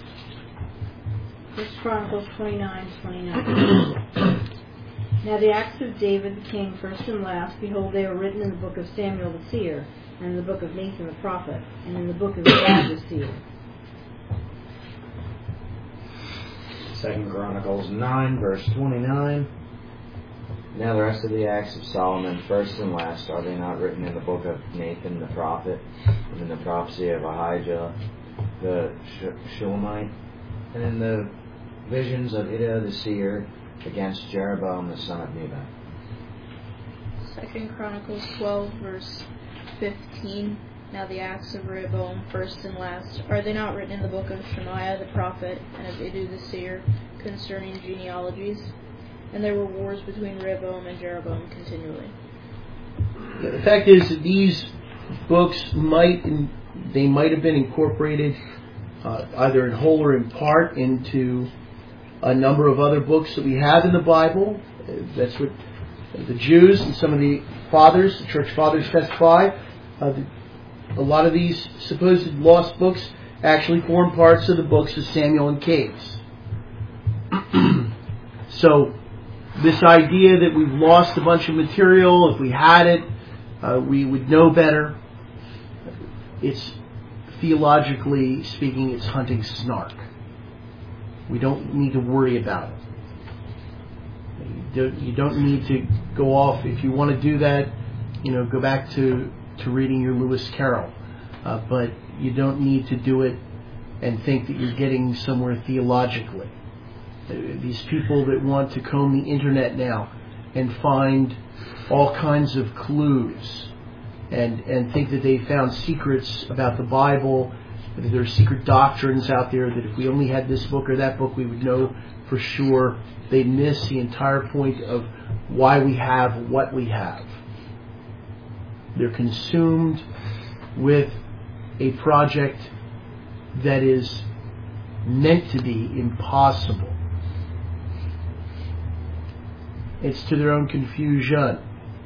1 Chronicles 29:29. Now the acts of David the king, first and last, behold, they are written in the book of Samuel the seer, and in the book of Nathan the prophet, and in the book of Gad the seer. 2 Chronicles 9, verse 29. Now the rest of the acts of Solomon, first and last, are they not written in the book of Nathan the prophet, and in the prophecy of Ahijah the Shulamite, and in the visions of Iddah the seer against Jeroboam the son of Nebat? 2 Chronicles 12, verse 15. Now the acts of Rehoboam, first and last, are they not written in the book of Shemaiah the prophet and of Iddu the seer concerning genealogies? And there were wars between Rehoboam and Jeroboam continually. The fact is that these books might have been incorporated either in whole or in part into a number of other books that we have in the Bible. That's what the Jews and some of the fathers, the church fathers, testify. A lot of these supposed lost books actually form parts of the books of Samuel and Kings. So this idea that we've lost a bunch of material, if we had it, we would know better. It's theologically speaking, it's hunting snark. We don't need to worry about it. You don't need to go off. If you want to do that, go back to reading your Lewis Carroll. But you don't need to do it and think that you're getting somewhere theologically. These people that want to comb the internet now and find all kinds of clues and think that they found secrets about the Bible, that there are secret doctrines out there, that if we only had this book or that book we would know for sure, they miss the entire point of why we have what we have. They're consumed with a project that is meant to be impossible. It's to their own confusion.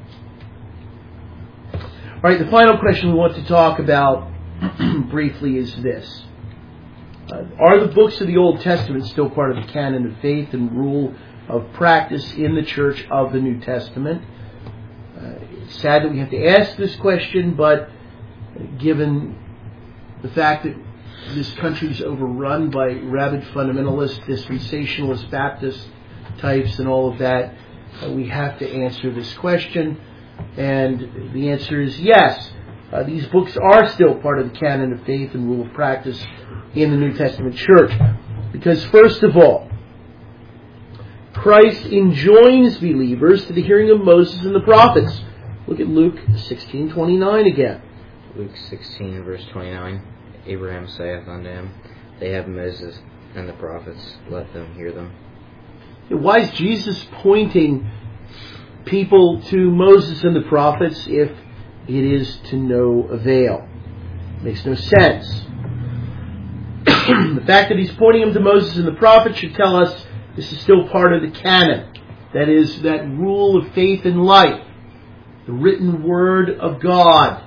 All right, the final question we want to talk about briefly is this. Are the books of the Old Testament still part of the canon of faith and rule of practice in the church of the New Testament? It's sad that we have to ask this question, but given the fact that this country is overrun by rabid fundamentalist, dispensationalist Baptist types and all of that, we have to answer this question. And the answer is yes. These books are still part of the canon of faith and rule of practice in the New Testament church. Because first of all, Christ enjoins believers to the hearing of Moses and the prophets. Look at Luke 16:29 again. Luke 16, verse 29. Abraham saith unto him, They have Moses and the prophets, let them hear them. Why is Jesus pointing people to Moses and the prophets if it is to no avail? Makes no sense. The fact that he's pointing them to Moses and the prophets should tell us this is still part of the canon. That is, that rule of faith and life. The written word of God.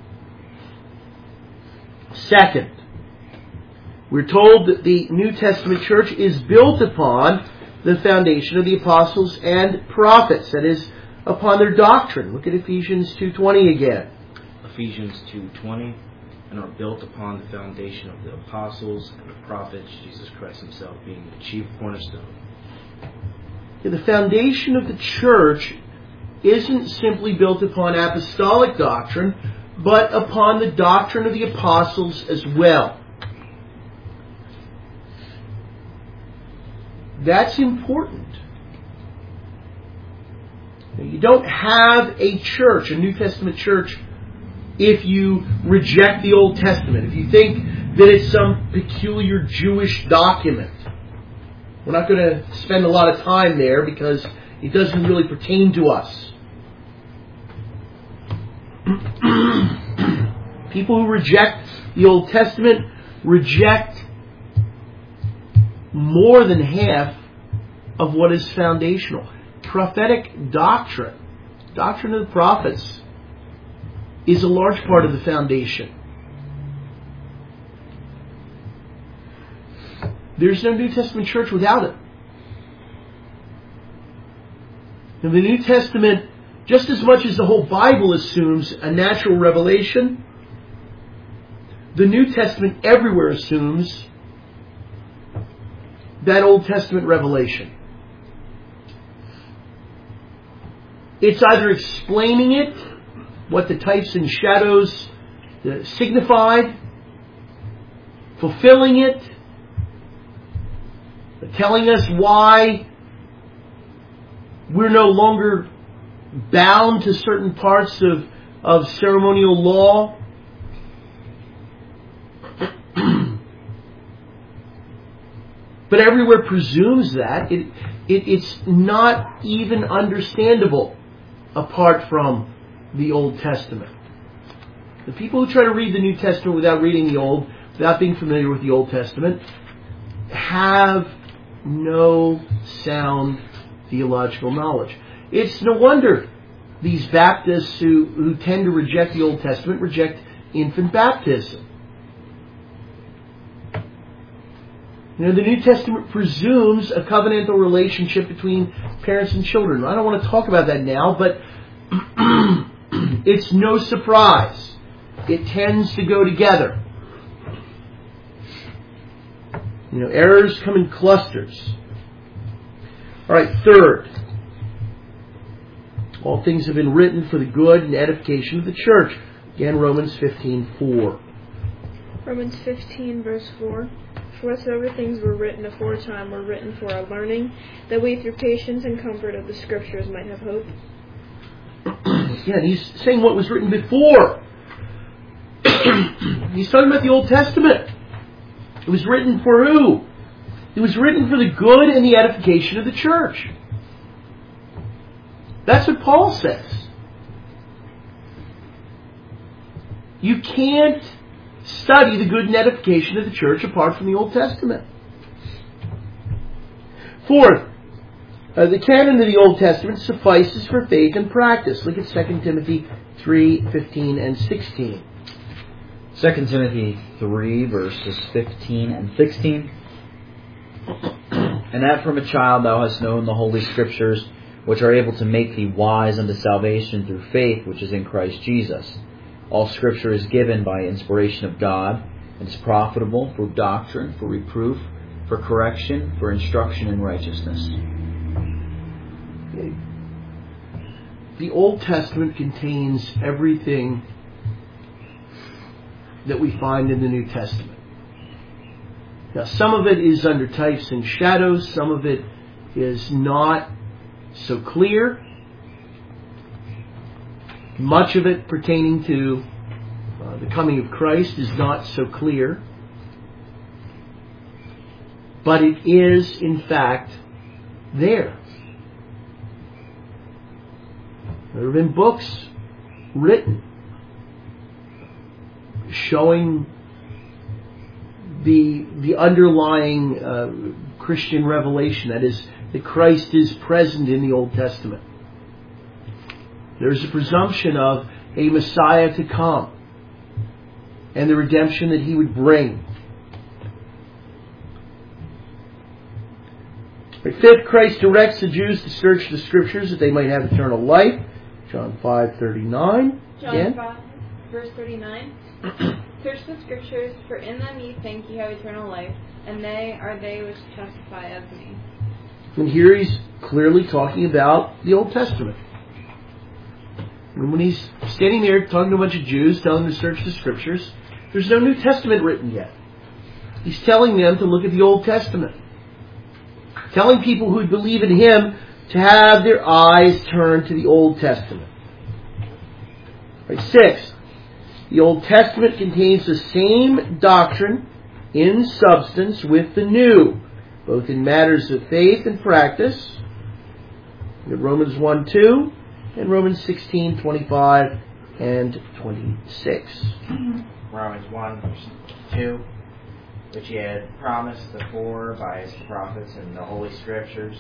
Second, we're told that the New Testament church is built upon the foundation of the apostles and prophets. That is, upon their doctrine. Look at Ephesians 2:20 again. Ephesians 2:20, and are built upon the foundation of the apostles and the prophets, Jesus Christ himself being the chief cornerstone. The foundation of the church isn't simply built upon apostolic doctrine, but upon the doctrine of the apostles as well. That's important. You don't have a church, a New Testament church, if you reject the Old Testament, if you think that it's some peculiar Jewish document. We're not going to spend a lot of time there because it doesn't really pertain to us. People who reject the Old Testament reject more than half of what is foundational. Prophetic doctrine, doctrine of the prophets, is a large part of the foundation. There's no New Testament church without it. In the New Testament, just as much as the whole Bible assumes a natural revelation, the New Testament everywhere assumes that Old Testament revelation. It's either explaining it, what the types and shadows signified, fulfilling it, telling us why we're no longer bound to certain parts of ceremonial law. But everywhere presumes that. It's not even understandable apart from the Old Testament. The people who try to read the New Testament without reading the Old, without being familiar with the Old Testament, have no sound theological knowledge. It's no wonder these Baptists who tend to reject the Old Testament reject infant baptism. The New Testament presumes a covenantal relationship between parents and children. I don't want to talk about that now, but it's no surprise. It tends to go together. Errors come in clusters. All right, third. All things have been written for the good and edification of the church. Again, Romans 15:4. Romans 15, verse 4. For whatsoever things were written aforetime were written for our learning, that we through patience and comfort of the Scriptures might have hope. Yeah, he's saying what was written before. He's talking about the Old Testament. It was written for who? It was written for the good and the edification of the church. That's what Paul says. You can't study the good and edification of the church apart from the Old Testament. Fourth, the canon of the Old Testament suffices for faith and practice. Look at 2 Timothy 3:15 and 16. 2 Timothy 3, verses 15 and 16. And that from a child thou hast known the Holy Scriptures, which are able to make thee wise unto salvation through faith which is in Christ Jesus. All Scripture is given by inspiration of God, and is profitable for doctrine, for reproof, for correction, for instruction in righteousness. The Old Testament contains everything that we find in the New Testament. Now, some of it is under types and shadows. Some of it is not so clear. Much of it pertaining to the coming of Christ is not so clear. But it is, in fact, there. There have been books written showing the underlying Christian revelation, that is, that Christ is present in the Old Testament. There's a presumption of a Messiah to come and the redemption that he would bring. Fifth, Christ directs the Jews to search the Scriptures that they might have eternal life. John 5:39. John 5, verse 39. Search the Scriptures, for in them ye think ye have eternal life, and they are they which testify of me. And here he's clearly talking about the Old Testament. And when he's standing there talking to a bunch of Jews, telling them to search the Scriptures, there's no New Testament written yet. He's telling them to look at the Old Testament. Telling people who believe in him to have their eyes turned to the Old Testament. Right, 6. The Old Testament contains the same doctrine in substance with the New, both in matters of faith and practice. Romans 1:2 and Romans 16:25 and 26. Romans 1, verse 2, which he had promised before by his prophets in the Holy Scriptures.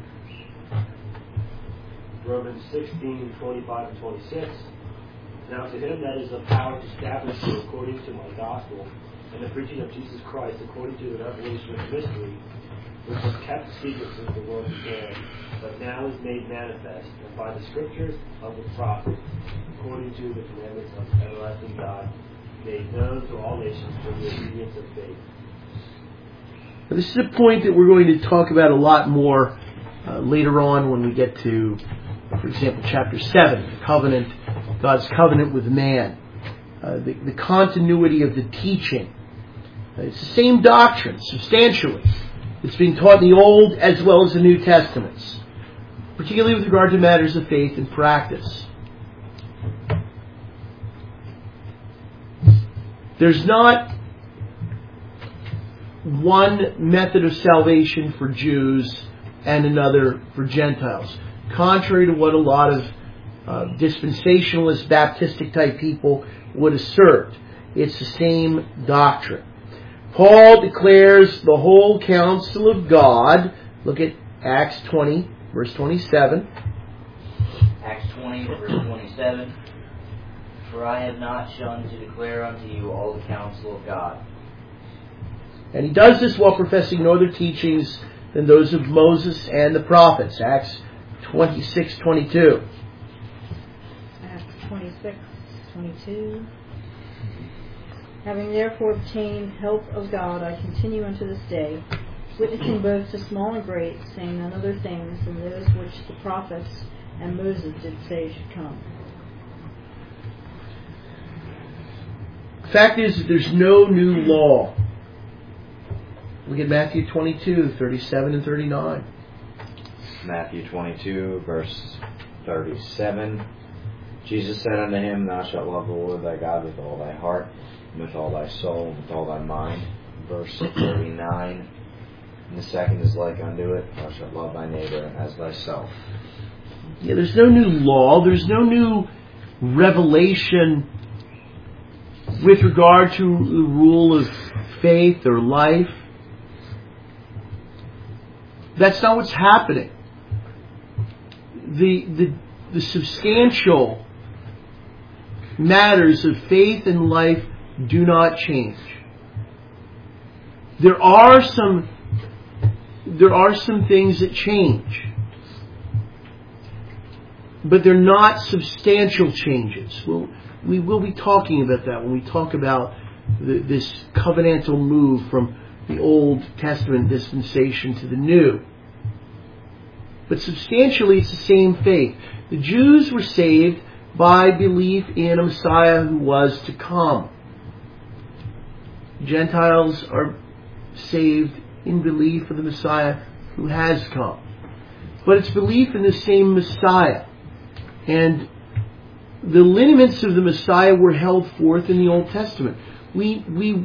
Romans 16:25 and 26. Now to him that is the power to establish you according to my gospel, and the preaching of Jesus Christ according to the revelation of the mystery, which was kept secret since the world began, but now is made manifest, and by the Scriptures of the prophets, according to the commandments of the everlasting God, made known to all nations for the obedience of faith. This is a point that we're going to talk about a lot more later on when we get to, for example, chapter 7, the covenant, God's covenant with man, the continuity of the teaching. It's the same doctrine, substantially. It's being taught in the Old as well as the New Testaments, particularly with regard to matters of faith and practice. There's not one method of salvation for Jews and another for Gentiles, contrary to what a lot of dispensationalist, Baptistic type people would assert. It's the same doctrine. Paul declares the whole counsel of God. Look at Acts 20, verse 27. Acts 20, verse 27. For I have not shunned to declare unto you all the counsel of God. And he does this while professing no other teachings than those of Moses and the prophets. Acts 26:22. Acts 26:22. Having therefore obtained help of God, I continue unto this day, witnessing both to small and great, saying none other things than those which the prophets and Moses did say should come. The fact is that there's no new law. Look at Matthew 22, 37 and 39. Matthew 22, verse 37. Jesus said unto him, Thou shalt love the Lord thy God with all thy heart, and with all thy soul, and with all thy mind. Verse 39. And the second is like unto it, Thou shalt love thy neighbor as thyself. Yeah, there's no new law. There's no new revelation with regard to the rule of faith or life. That's not what's happening. The substantial matters of faith and life do not change. There are some things that change, but they're not substantial changes. We will be talking about that when we talk about this covenantal move from the Old Testament dispensation to the New. But substantially, it's the same faith. The Jews were saved by belief in a Messiah who was to come. Gentiles are saved in belief of the Messiah who has come. but it's belief in the same Messiah. And the lineaments of the Messiah were held forth in the Old Testament. We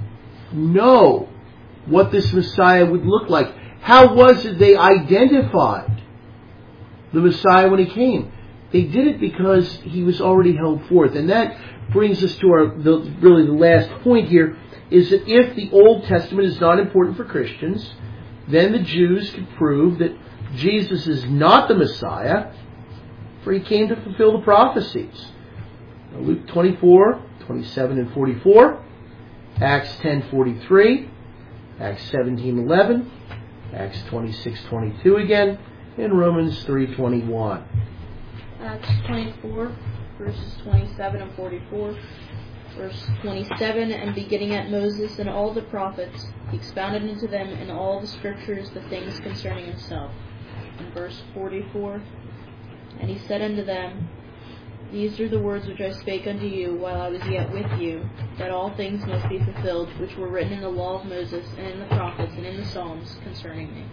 know what this Messiah would look like. How was it they identified the Messiah when he came? They did it because he was already held forth. And that brings us to the last point here, is that if the Old Testament is not important for Christians, then the Jews could prove that Jesus is not the Messiah, for he came to fulfill the prophecies. Luke 24, 27 and 44, Acts 10:43, Acts 17:11, Acts 26:22 again, and Romans 3:21. Acts 24, verses 27 and 44. Verse 27, and beginning at Moses and all the prophets, he expounded unto them in all the scriptures the things concerning himself. And verse 44, and he said unto them, These are the words which I spake unto you while I was yet with you, that all things must be fulfilled which were written in the law of Moses and in the prophets and in the Psalms concerning me.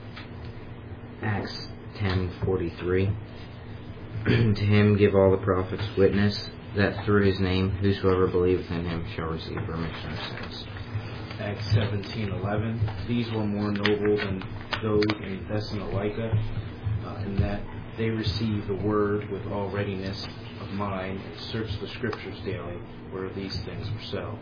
Acts 10:43. To him give all the prophets witness, that through his name whosoever believeth in him shall receive remission of sins. Acts 17:11. These were more noble than those in Thessalonica, in that they received the word with all readiness of mind and searched the scriptures daily, where these things were so.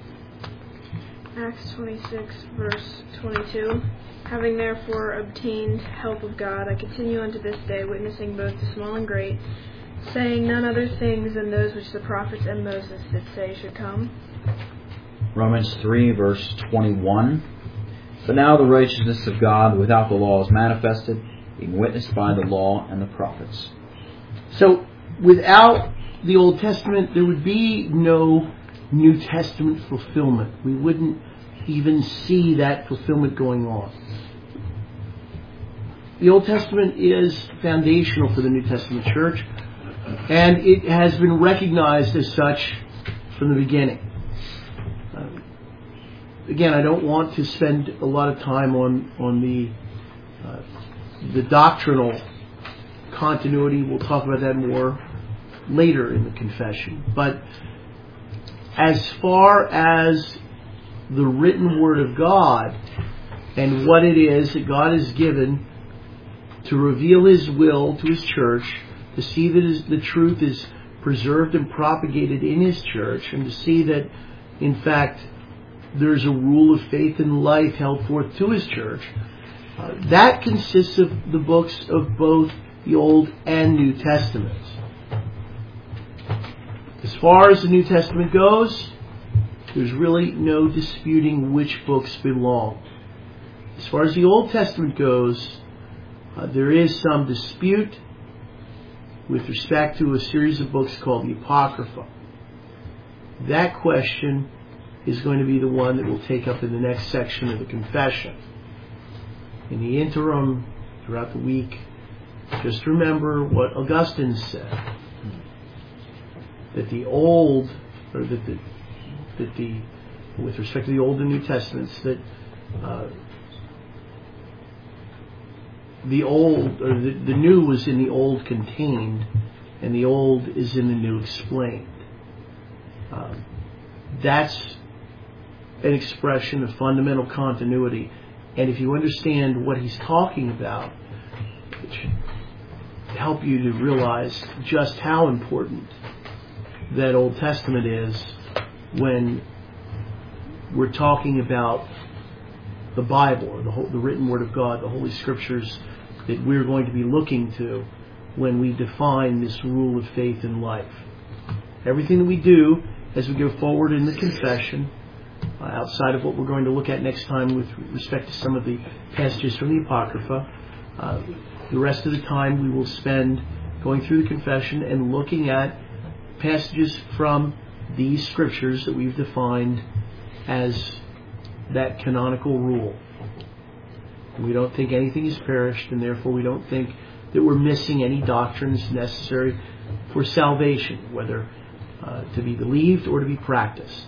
Acts 26, verse 22. Having therefore obtained help of God, I continue unto this day, witnessing both to small and great, saying none other things than those which the prophets and Moses did say should come. Romans 3, verse 21. But now the righteousness of God without the law is manifested, being witnessed by the law and the prophets. So, without the Old Testament, there would be no New Testament fulfillment. We wouldn't even see that fulfillment going on. The Old Testament is foundational for the New Testament church, and it has been recognized as such from the beginning. Again, I don't want to spend a lot of time on the doctrinal continuity. We'll talk about that more later in the confession. But as far as the written Word of God and what it is that God has given to reveal His will to His church, to see that the truth is preserved and propagated in His church, and to see that, in fact, there's a rule of faith and life held forth to His church, that consists of the books of both the Old and New Testaments. As far as the New Testament goes, there's really no disputing which books belong. As far as the Old Testament goes, there is some dispute with respect to a series of books called the Apocrypha. That question is going to be the one that we'll take up in the next section of the confession. In the interim, throughout the week, just remember what Augustine said, that the Old, or with respect to the Old and New Testaments, that the Old, or the New was in the Old contained, and the Old is in the New explained. That's an expression of fundamental continuity, and if you understand what he's talking about, it should help you to realize just how important that Old Testament is when we're talking about the Bible, or the written Word of God, the Holy Scriptures that we're going to be looking to when we define this rule of faith and life. Everything that we do as we go forward in the confession, outside of what we're going to look at next time with respect to some of the passages from the Apocrypha, the rest of the time we will spend going through the confession and looking at passages from these scriptures that we've defined as that canonical rule. We don't think anything is perished, and therefore we don't think that we're missing any doctrines necessary for salvation, whether to be believed or to be practiced.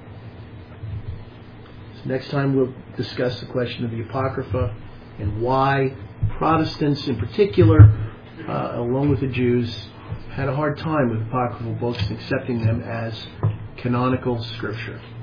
So next time we'll discuss the question of the Apocrypha and why Protestants in particular along with the Jews, had a hard time with apocryphal books and accepting them as canonical scripture.